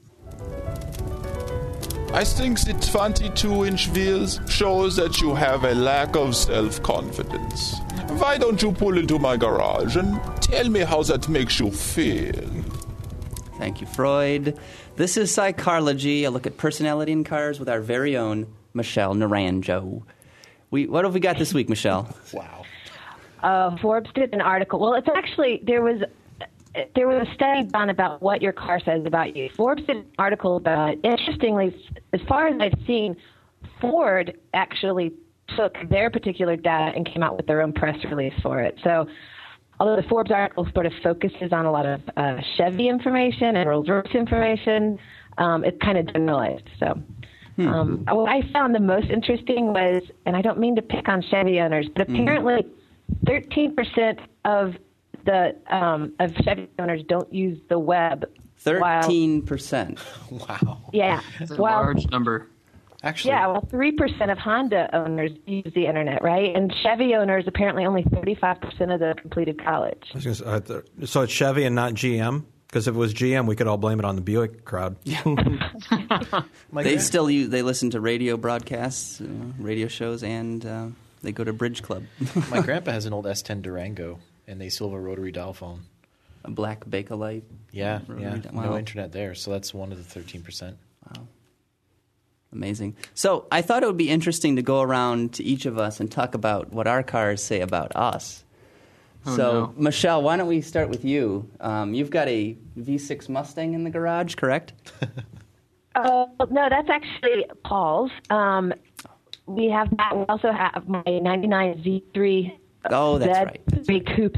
I think the twenty-two inch wheels shows that you have a lack of self-confidence. Why don't you pull into my garage and tell me how that makes you feel? Thank you, Freud. This is Psychology, a look at personality in cars with our very own Michelle Naranjo. We, what have we got this week, Michelle? Wow. Uh, Forbes did an article. Well, it's actually there was there was a study done about what your car says about you. Forbes did an article about it. Interestingly, as far as I've seen, Ford actually took their particular data and came out with their own press release for it. So, although the Forbes article sort of focuses on a lot of uh, Chevy information and Rolls-Royce information, um, it's kind of generalized. So. Hmm. Um, what I found the most interesting was, and I don't mean to pick on Chevy owners, but apparently thirteen percent of the um, of Chevy owners don't use the web. Thirteen percent. Wow. Yeah. That's a while, large number. Actually, yeah, well, three percent of Honda owners use the internet, right? And Chevy owners apparently only thirty-five percent of them completed college. I was gonna say, uh, th- so it's Chevy and not G M? Because if it was G M, we could all blame it on the Buick crowd. my They grand- still use, they listen to radio broadcasts, uh, radio shows, and uh, they go to Bridge Club. my grandpa has an old S ten Durango, and they still have a rotary dial phone. A black Bakelite. Yeah, Rotary yeah. dial- No wow. internet there, so that's one of the thirteen percent. Wow. Amazing. So I thought it would be interesting to go around to each of us and talk about what our cars say about us. Oh, so, no. Michelle, why don't we start with you? Um, you've got a V six Mustang in the garage, correct? Uh, no, that's actually Paul's. Um, we have that. We also have my ninety-nine Z three. Oh, that's right. That's Z three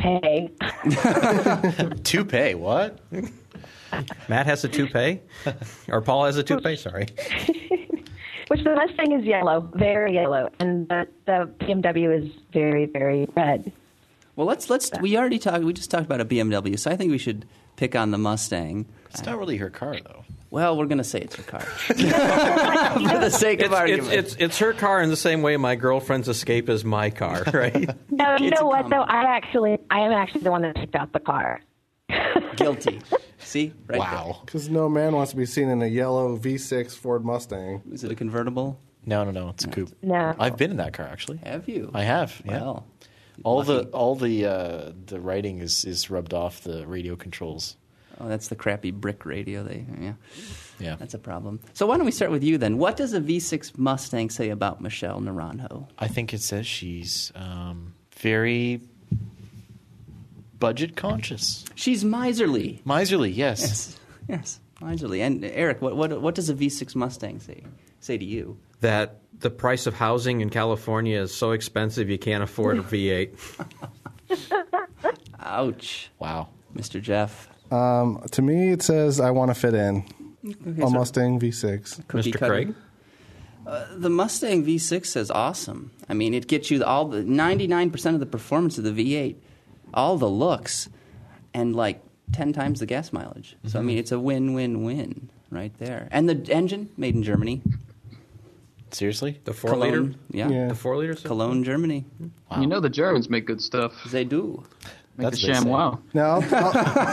Coupe. Toupee, what? Matt has a toupee? Or Paul has a toupee, sorry. Which the Mustang is yellow, very yellow, and the, the B M W is very, very red. Well, let's let's. We already talked. We just talked about a B M W, so I think we should pick on the Mustang. It's not really her car, though. Well, we're going to say it's her car for the sake of It's, argument. it's, it's, it's her car in the same way my girlfriend's Escape is my car, right? No, you It's know a what common- though? I actually, I am actually the one that picked out the car. Guilty. See, right Wow. Because no man wants to be seen in a yellow V six Ford Mustang. there. Is it a convertible? No, no, no. It's a coupe. No. I've been in that car, actually. Have you? I have, yeah. Well, all the lucky. all the uh, the writing is, is rubbed off the radio controls. Oh, that's the crappy brick radio. They, yeah, Yeah. that's a problem. So why don't we start with you then? What does a V six Mustang say about Michelle Naranjo? I think it says she's um, very budget conscious. She's miserly. Miserly, yes. Yes, yes, miserly. And Eric, what what what does a V six Mustang say say to you? That the price of housing in California is so expensive you can't afford a V eight. Ouch, Wow. Mister Jeff. Um, to me, it says I want to fit in. Okay, A so Mustang V six. cookie Mister cutter. Craig? The Mustang V six says awesome. I mean, it gets you all the ninety-nine percent of the performance of the V eight, all the looks, and like ten times the gas mileage. Mm-hmm. So I mean, it's a win-win-win right there. And the engine made in Germany, Seriously? The four Cologne, liter? yeah, Yeah. The four liter? system? Cologne, Germany. Wow. You know the Germans make good stuff. They do. Make That's a what they sham say. wow. Now, I'll, I'll,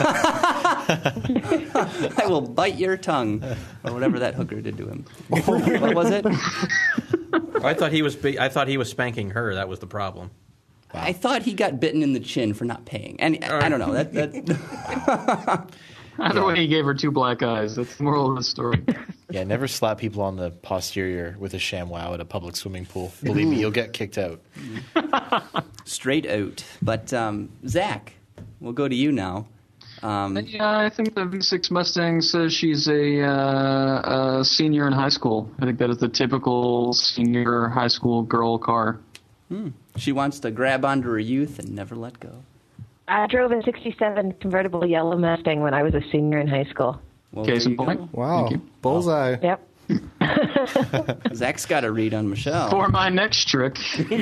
I will bite your tongue, or whatever that hooker did to him. What was it? I thought he was. Be- I thought he was spanking her. That was the problem. I thought he got bitten in the chin for not paying. And I don't know. That, that Either way, he gave her two black eyes. That's the moral of the story. Yeah, never slap people on the posterior with a ShamWow at a public swimming pool. Believe me, you'll get kicked out. straight out. But um, Zach, we'll go to you now. Um, yeah, I think the V six Mustang says she's a, uh, a senior in high school. I think that is the typical senior high school girl car. Hmm. She wants to grab onto her youth and never let go. I drove a sixty-seven convertible yellow Mustang when I was a senior in high school. Well, Case there in you point. go. Wow. Bullseye. Yep. Zach's got a read on Michelle. For my next trick.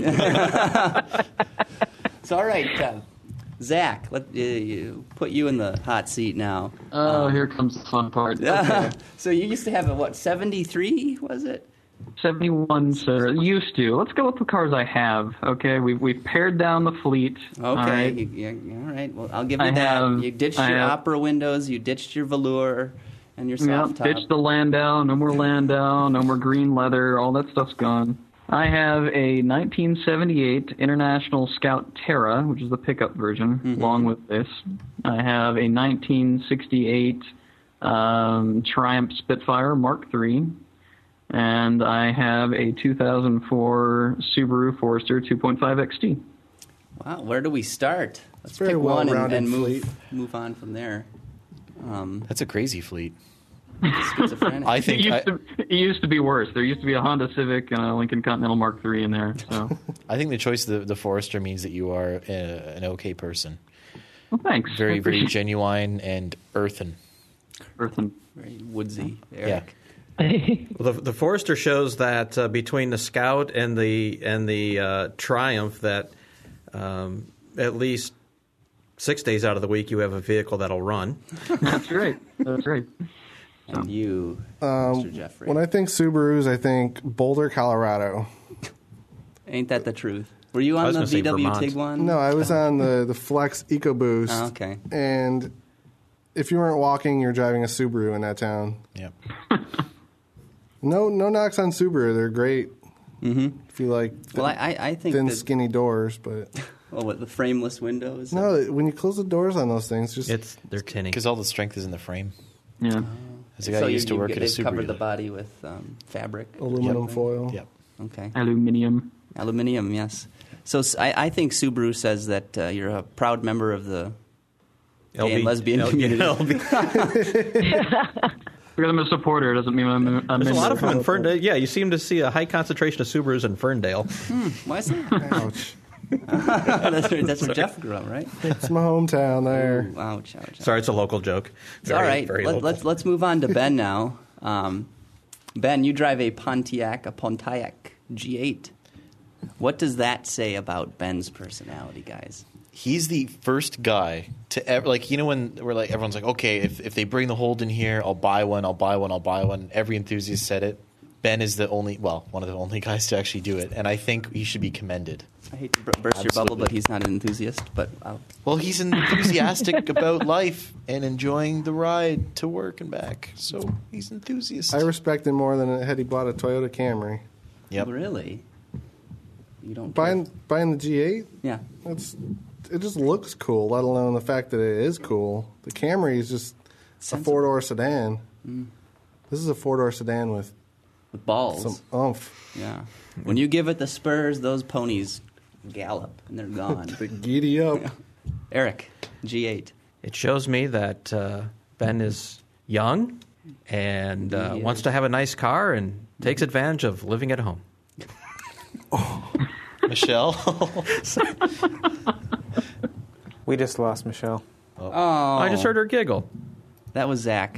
It's all right, uh, Zach. Let uh, you put you in the hot seat now. Oh, um, here comes the fun part. Okay. So you used to have a what? seventy-three was it? seventy-one, sir. Used to. Let's go with the cars I have. Okay, we've we've pared down the fleet. Okay. All right. You, yeah, all right. Well, I'll give you I that. have- you ditched I your have- opera windows. You ditched your velour and your Yep, soft top. ditch the Landau, no more Landau, no more green leather, all that stuff's gone. I have a nineteen seventy-eight International Scout Terra, which is the pickup version, Mm-hmm. along with this. I have a nineteen sixty-eight um, Triumph Spitfire Mark three, and I have a two thousand four Subaru Forester two point five X T. Wow. Where do we start? Let's Very pick one and, well-rounded and move fleet. move on from there. Um, That's a crazy fleet. schizophrenic. I It think used, I, to, it used to be worse. There used to be a Honda Civic and a Lincoln Continental Mark three in there. So, I think the choice of the, the Forester means that you are a, an okay person. well, thanks. Very, I very appreciate genuine and earthen. Earthen. Very woodsy, Eric. Well, the, the Forester shows that uh, between the Scout and the and the uh, Triumph, that um, at least six days out of the week you have a vehicle that'll run. That's right. That's right. And you, Um, Mister Jeffrey. When I think Subarus, I think Boulder, Colorado. Ain't that the truth? Were you I on was the gonna say V W Vermont. Tig one? No, I was on the, the Flex EcoBoost. Oh, okay. And if you weren't walking, you're driving a Subaru in that town. Yep. No, no knocks on Subaru. They're great. Mm-hmm. If you like thin, Well, I, I, I think thin that, skinny doors, but well, with the frameless windows. no, when you close the doors on those things, just It's they're tinny. Because all the strength is in the frame. Yeah. As a guy so who you, used to you work get, at a they've covered Subaru. the body with um, fabric. aluminum foil. Yep. Okay. Aluminium. Aluminium, yes. So s- I, I think Subaru says that uh, you're a proud member of the gay and lesbian L- community. L B. Because I'm a supporter doesn't mean I'm a, a There's a lot of member. them in Ferndale. Yeah, you seem to see a high concentration of Subarus in Ferndale. Why is that? Ouch. that's where, that's where Jeff grew up, right? It's my hometown there. Ooh, ouch, ouch, ouch. Sorry, it's a local joke. It's Very, all right. Very Let, local. let's let's move on to Ben now. Um, Ben, you drive a Pontiac, a Pontiac G eight. What does that say about Ben's personality, guys? He's the first guy to ever, like, you know, when we're like, everyone's like, okay, if, if they bring the Holden here, I'll buy one, I'll buy one, I'll buy one. Every enthusiast said it. Ben is the only, well, one of the only guys to actually do it. And I think he should be commended. I hate to bur- burst your bubble, Absolutely. but he's not an enthusiast. But I'll, Well, he's enthusiastic about life and enjoying the ride to work and back. So he's an enthusiast. I respect him more than had he bought a Toyota Camry. Yep. really, you don't Buying care? buying the G eight, Yeah. it's it just looks cool. Let alone the fact that it is cool. The Camry is just a Sensible. four door sedan. This is a four door sedan with With balls. some oomph. Yeah. When you give it the spurs, those ponies gallop and they're gone. The giddy up. Eric, G eight. It shows me that uh, Ben is young and uh, He wants is. to have a nice car and takes advantage of living at home. Michelle? We just lost Michelle. Oh, I just heard her giggle. that was Zach.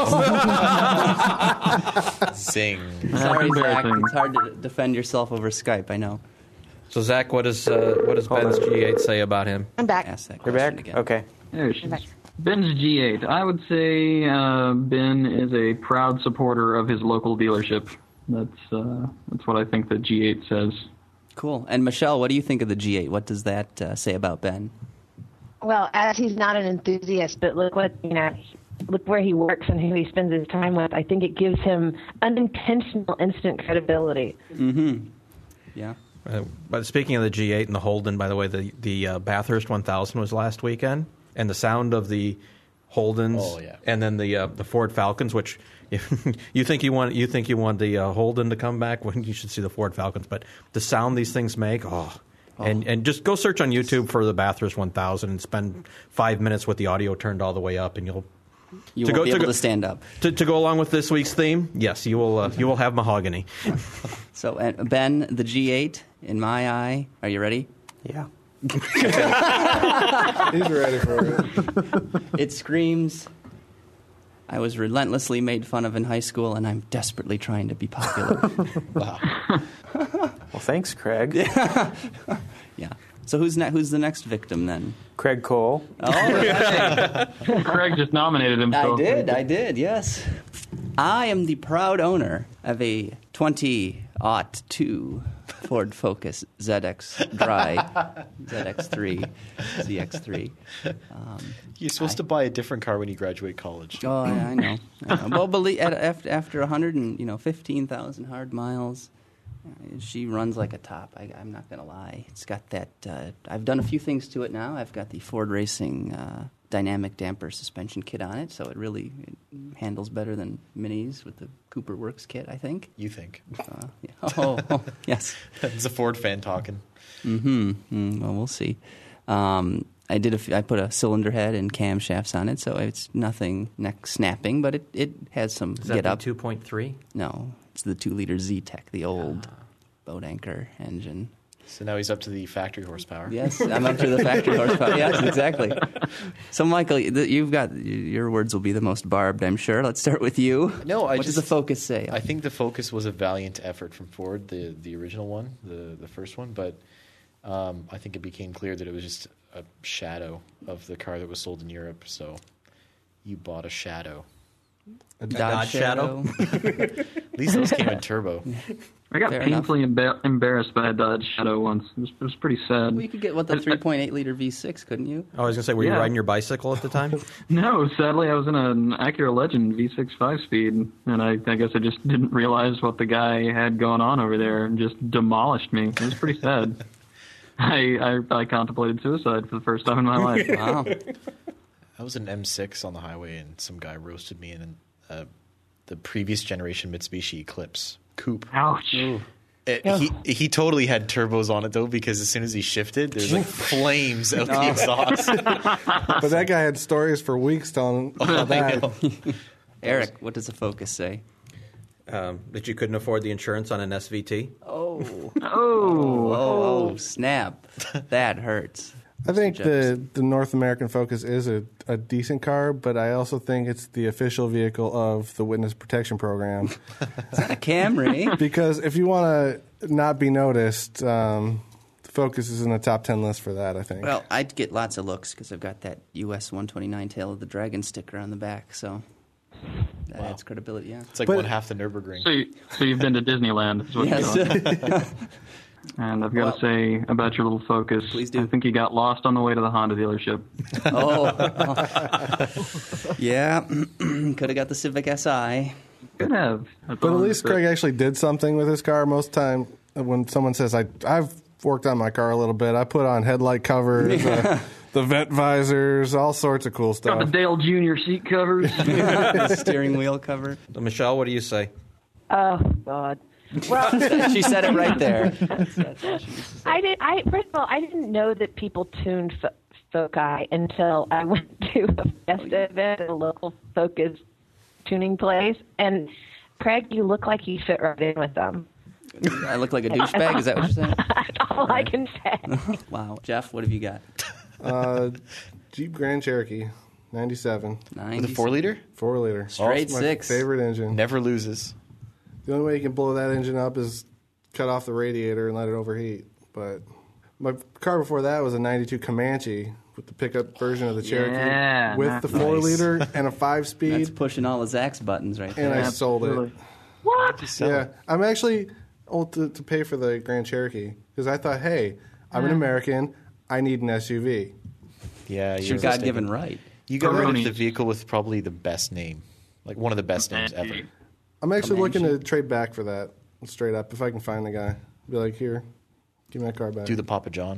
Zing. Sorry, Zach. embarrassing. It's hard to defend yourself over Skype. I know. So Zach, what does uh, what does Hold Ben's on. G eight say about him? I'm back. Ask that You're question back? again. Okay. There she is. Ben's G eight. I would say uh, Ben is a proud supporter of his local dealership. That's uh, that's what I think the G eight says. Cool. And Michelle, what do you think of the G eight? What does that uh, say about Ben? Well, as he's not an enthusiast, but look what you know, look where he works and who he spends his time with. I think it gives him unintentional instant credibility. Yeah. Uh, but speaking of the G eight and the Holden, by the way, the the uh, Bathurst one thousand was last weekend, and the sound of the Holdens, Oh, yeah. and then the uh, the Ford Falcons, which if you think you want you think you want the uh, Holden to come back, when you should see the Ford Falcons. But the sound these things make, oh, And and just go search on YouTube for the Bathurst one thousand and spend five minutes with the audio turned all the way up, and you'll You to won't go, be to able go, to stand up. To, to go along with this week's theme, yes, you will. Uh, you will have mahogany. So, uh, Ben, the G eight, in my eye, are you ready? Yeah. He's ready for it. It screams, I was relentlessly made fun of in high school, and I'm desperately trying to be popular. Wow. Well, thanks, Craig. Yeah. So who's ne- who's the next victim then? Craig Cole. Oh, right. Craig just nominated I himself. did, I did, yes. I am the proud owner of a twenty oh two Ford Focus Z X Dry, Z X three, Z X three. Um, You're supposed I, to buy a different car when you graduate college. Oh, yeah, I know. I know. Well, believe, at, after, after one hundred and, you know, fifteen thousand hard miles, uh, she runs like a top. I, I'm not going to lie. It's got that. Uh, I've done a few things to it now. I've got the Ford Racing uh, dynamic damper suspension kit on it, so it really it handles better than Minis with the Cooper Works kit, I think. You think? Uh, yeah. oh, oh, yes. It's a Ford fan talking. Mm-hmm. Mm, well, we'll see. Um, I did. A f- I put a cylinder head and camshafts on it, so it's nothing neck snapping, but it, it has some Is get that up. the two point three? No, it's the two liter Z-Tech, the old boat anchor engine. So now he's up to the factory horsepower. Yes, I'm up to the factory horsepower. Yes, exactly. So, Michael, you've got your words will be the most barbed, I'm sure. Let's start with you. No, I what just, does the Focus say? I think the Focus was a valiant effort from Ford, the the original one, the the first one, but um, I think it became clear that it was just a shadow of the car that was sold in Europe. So you bought a shadow. A Dodge Dodge Shadow? At least those came in turbo. I got Fair painfully emba- embarrassed by a Dodge Shadow once. It was, it was pretty sad. Well, you could get what the three point eight liter V six, couldn't you? Oh, I was going to say, were you Yeah. riding your bicycle at the time? No, sadly, I was in an Acura Legend V six five-speed, and I, I guess I just didn't realize what the guy had going on over there and just demolished me. It was pretty sad. I, I I contemplated suicide for the first time in my life. Wow. I was in M six on the highway, and some guy roasted me in uh, the previous generation Mitsubishi Eclipse coupe. Ouch. It, he he totally had turbos on it though, because as soon as he shifted, there's like flames out the exhaust. But that guy had stories for weeks telling about that. Eric, what does the Focus say? Um, that you couldn't afford the insurance on an S V T? Oh. Oh. Oh, snap. That hurts. I think the, Jefferson. the North American Focus is a, a decent car, but I also think it's the official vehicle of the Witness Protection Program. It's not a Camry. Because if you want to not be noticed, um, the Focus is in the top ten list for that, I think. Well, I'd get lots of looks because I've got that U S one twenty-nine Tail of the Dragon sticker on the back, so that Wow. adds credibility, yeah. It's like But- one half the Nürburgring. So, you, so you've been to Disneyland, is what you're doing. Yes. And I've got Well- to say about your little Focus, Please do. I think you got lost on the way to the Honda dealership. Oh. Yeah. Could have got the Civic S I. Could have. That's But at all I'm least saying. Craig actually did something with his car. Most of the time, when someone says, I, I've worked on my car a little bit, I put on headlight covers, uh, the vent visors, all sorts of cool Got stuff. the Dale Junior seat covers. The steering wheel cover. So, Michelle, what do you say? Oh God. Well, She said it right there. I did. I first of all, I didn't know that people tuned fo- Foci until I went to a Fiesta event at a local Focus tuning place, and Craig, you look like you fit right in with them. I look like a douchebag? Is that what you're saying? That's all I can say. Wow. Jeff, what have you got? Uh, Jeep Grand Cherokee, ninety-seven, With a four liter, four liter. Straight my six. favorite engine. never loses. The only way you can blow that engine up is cut off the radiator and let it overheat. But my car before that was a ninety-two Comanche with the pickup version of the Cherokee Yeah, with the nice. four liter and a five That's speed, pushing all of Zach's buttons right and there. I sold it. Absolutely. What? Yeah, I'm actually old to, to pay for the Grand Cherokee because I thought, hey, I'm an American, I need an S U V. Yeah, It's you're your God-given right. You got rid of Peroni. the vehicle with probably the best name, like one of the best names ever. I'm actually Comanche. looking to trade back for that straight up if I can find the guy. Be like, here, give me that car back. Do the Papa John.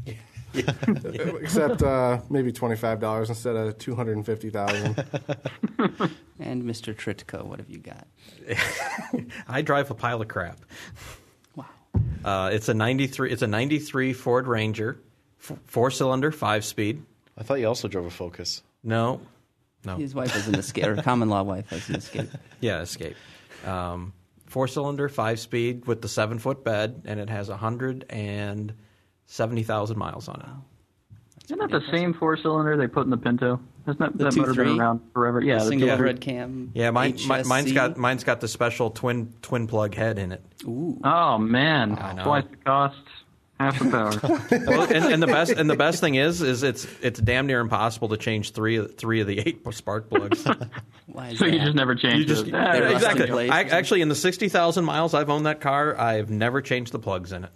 Except uh, maybe twenty-five dollars instead of two hundred fifty thousand dollars. And Mister Tritko, what have you got? I drive a pile of crap. Wow. Uh, it's a ninety-three. It's a ninety-three Ford Ranger, f- four-cylinder, five-speed. I thought you also drove a Focus. No, no. His wife has an Escape, or common law wife has an Escape. Yeah, Escape. Um, four-cylinder, five-speed with the seven-foot bed, and it has one hundred seventy thousand miles on it. Wow. Isn't that the same four-cylinder they put in the Pinto? Isn't that, The that two motor three? been around forever? Yeah, The the single two three. red cam. Yeah, mine, H S C. mi- mine's got mine's got the special twin twin plug head in it. Ooh. Oh man, I know. twice the cost, half the power. Well, and, and the best and the best thing is is it's it's damn near impossible to change three of- three of the eight spark plugs. Why is so you that? just never changed You just it. They Ah, rust exactly. in place. I, actually, in the sixty thousand miles I've owned that car, I've never changed the plugs in it.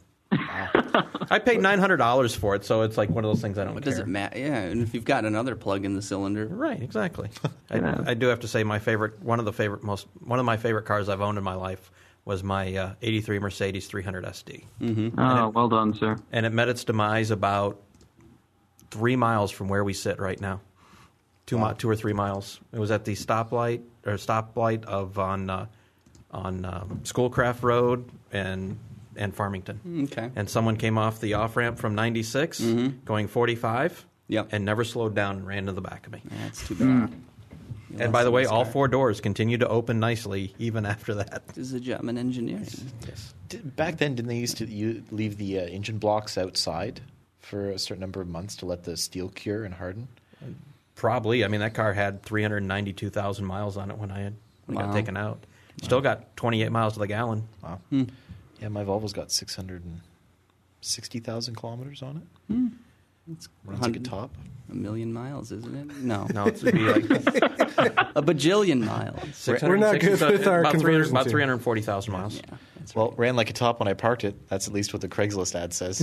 I paid nine hundred dollars for it, so it's like one of those things I don't What care. does it matter? Yeah, and if you've got another plug in the cylinder, Right, exactly. Yeah. I, I do have to say my favorite, one of the favorite, most one of my favorite cars I've owned in my life was my uh, eighty-three Mercedes three hundred S D, Oh, well done, sir. and it met its demise about three miles from where we sit right now. Two, mi- two or three miles. It was at the stoplight or stoplight of on uh, on um, Schoolcraft Road and and Farmington. okay. And someone came off the off ramp from ninety-six, going forty-five, Yep. and never slowed down and ran into the back of me. That's too bad. And by the way, all four doors continue to open nicely even after that. This is a German engineering. Yes. Did, back then, didn't they used to you leave the uh, engine blocks outside for a certain number of months to let the steel cure and harden? Probably. I mean, that car had three hundred ninety-two thousand miles on it when I had when it Wow. got taken out. Still got twenty-eight miles to the gallon. Wow. Hmm. Yeah, my Volvo's got six hundred sixty thousand kilometers on it. Hmm. It's Runs like a top. a million miles, isn't it? No, No, it would be like a bajillion miles. six We're not hundred sixty good with our about three hundred conversion about too. three hundred forty thousand miles. Yeah, that's Well, right. ran like a top when I parked it. That's at least what the Craigslist ad says.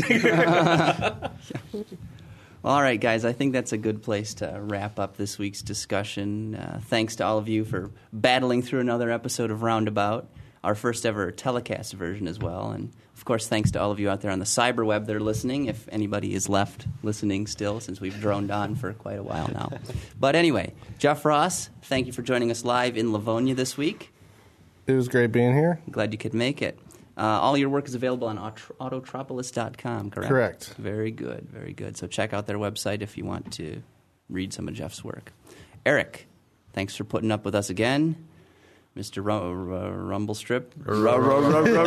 Well, all right, guys, I think that's a good place to wrap up this week's discussion. Uh, thanks to all of you for battling through another episode of Roundabout, our first ever telecast version as well. And, of course, thanks to all of you out there on the cyberweb that are listening, if anybody is left listening still, since we've droned on for quite a while now. But anyway, Jeff Ross, thank you for joining us live in Livonia this week. It was great being here. Glad you could make it. Uh, all your work is available on aut- autotropolis dot com, correct? Correct. Very good, very good. So check out their website if you want to read some of Jeff's work. Eric, thanks for putting up with us again. Mister Ru- Ru- Rumble Strip. Ru- ru- ru- ru-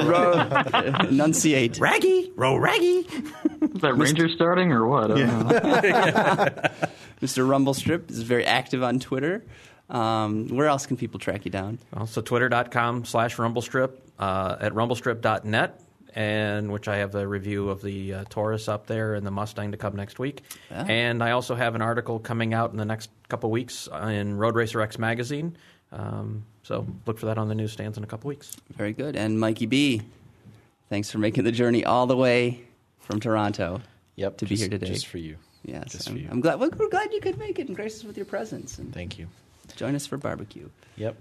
ru- Enunciate. Raggy, roll raggy. Is that Ranger starting or what? I don't know. Mister Rumble Strip is very active on Twitter. Um, where else can people track you down? Also, twitter.com slash rumblestrip, uh, at rumblestrip dot net, and which I have a review of the uh, Taurus up there and the Mustang to come next week. Ah. And I also have an article coming out in the next couple weeks in Road Racer X magazine. Um, so look for that on the newsstands in a couple weeks. Very good. And Mikey B, thanks for making the journey all the way from Toronto. Yep, To be just- here today. Just for you. Yes, Just I'm, for you. I'm glad. Well, we're glad you could make it and grace us with your presence. And Thank you. join us for barbecue. Yep.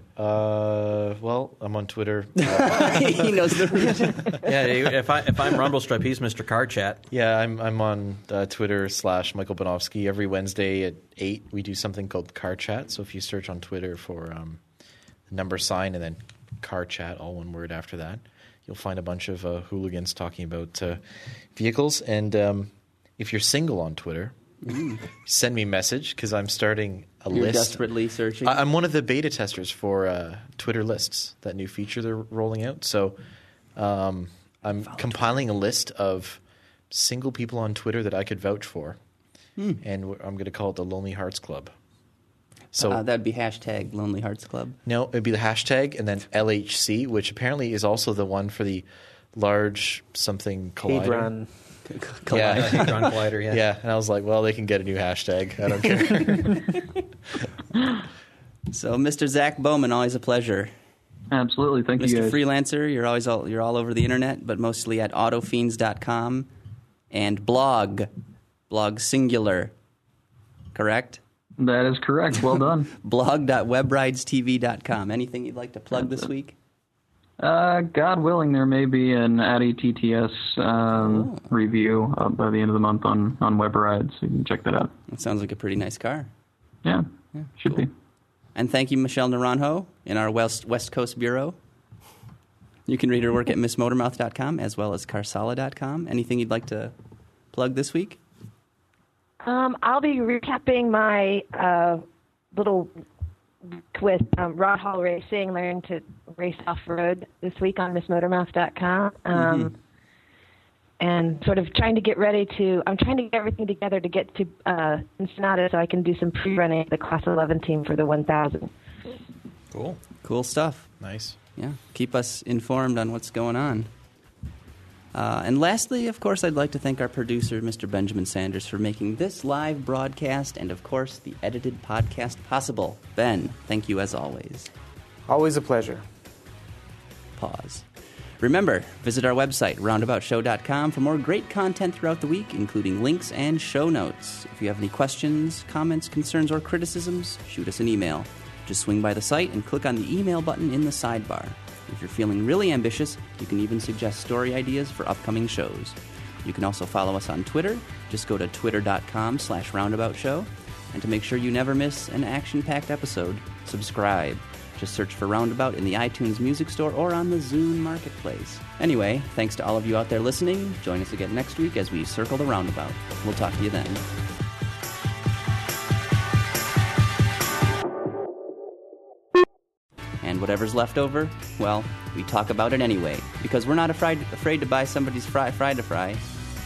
Uh, well, I'm on Twitter. Uh, He knows the reason. Yeah, if, I, if I'm Rumblestrip, he's Mister Car Chat. yeah, I'm I'm on uh, Twitter slash Michael Bonofsky. Every Wednesday at eight, we do something called Car Chat. So if you search on Twitter for um, the number sign and then Car Chat, all one word after that, you'll find a bunch of uh, hooligans talking about uh, vehicles. And um, if you're single on Twitter, send me a message because I'm starting a You're list. desperately searching. I- I'm one of the beta testers for uh, Twitter lists, that new feature they're rolling out. So um, I'm compiling a list of single people on Twitter that I could vouch for, and w- I'm going to call it the Lonely Hearts Club. So uh, that'd be hashtag Lonely Hearts Club. no, it'd be the hashtag and then L H C, which apparently is also the one for the Large Something Collider. Hadron. Yeah. Hadron Collider, yeah. Yeah, and I was like, well, they can get a new hashtag. I don't care. So, Mister Zach Bowman, always a pleasure. Absolutely. Thank Mister you guys. Freelancer, you're always all, you're all over the internet, but mostly at autofiends dot com and blog, blog singular, correct? That is correct. Well done. blog dot webrides t v dot com. Anything you'd like to plug this week? Uh, God willing, there may be an Audi T T S um, Oh. review uh, by the end of the month on, on Web Rides, so you can check that out. That sounds like a pretty nice car. Yeah, should be. And thank you, Michelle Naranjo, in our West, West Coast Bureau. You can read her work at miss motormouth dot com as well as carsala dot com. Anything you'd like to plug this week? Um, I'll be recapping my uh, little with um, Rod Hall Racing, Learn to Race Off-Road this week on miss motormouth dot com. Um, mm-hmm. And sort of trying to get ready to, I'm trying to get everything together to get to uh, Ensenada so I can do some pre-running of the Class eleven team for the one thousand. Cool. Cool stuff. Nice. Yeah. Keep us informed on what's going on. Uh, and lastly, of course, I'd like to thank our producer, Mister Benjamin Sanders, for making this live broadcast and, of course, the edited podcast possible. Ben, thank you as always. Always a pleasure. Pause. Remember, visit our website, roundabout show dot com, for more great content throughout the week, including links and show notes. If you have any questions, comments, concerns, or criticisms, shoot us an email. Just swing by the site and click on the email button in the sidebar. If you're feeling really ambitious, you can even suggest story ideas for upcoming shows. You can also follow us on Twitter. Just go to twitter dot com slash roundabout show. And to make sure you never miss an action-packed episode, subscribe. Just search for Roundabout in the iTunes Music Store or on the Zune Marketplace. Anyway, thanks to all of you out there listening. Join us again next week as we circle the roundabout. We'll talk to you then. And whatever's left over, well, we talk about it anyway, because we're not afraid afraid to buy somebody's fry fry to fry.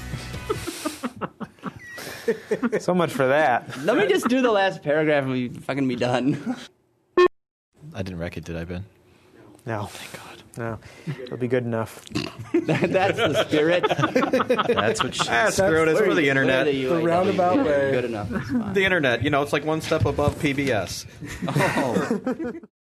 So much for that. Let me just do the last paragraph and we fucking be done. I didn't wreck it, did I, Ben? No. Thank God. No. It'll be good enough. That's the spirit. That's what she ah, screw it. It's for the internet. The roundabout way. Good enough. It's fine. The internet, you know, it's like one step above P B S. Oh.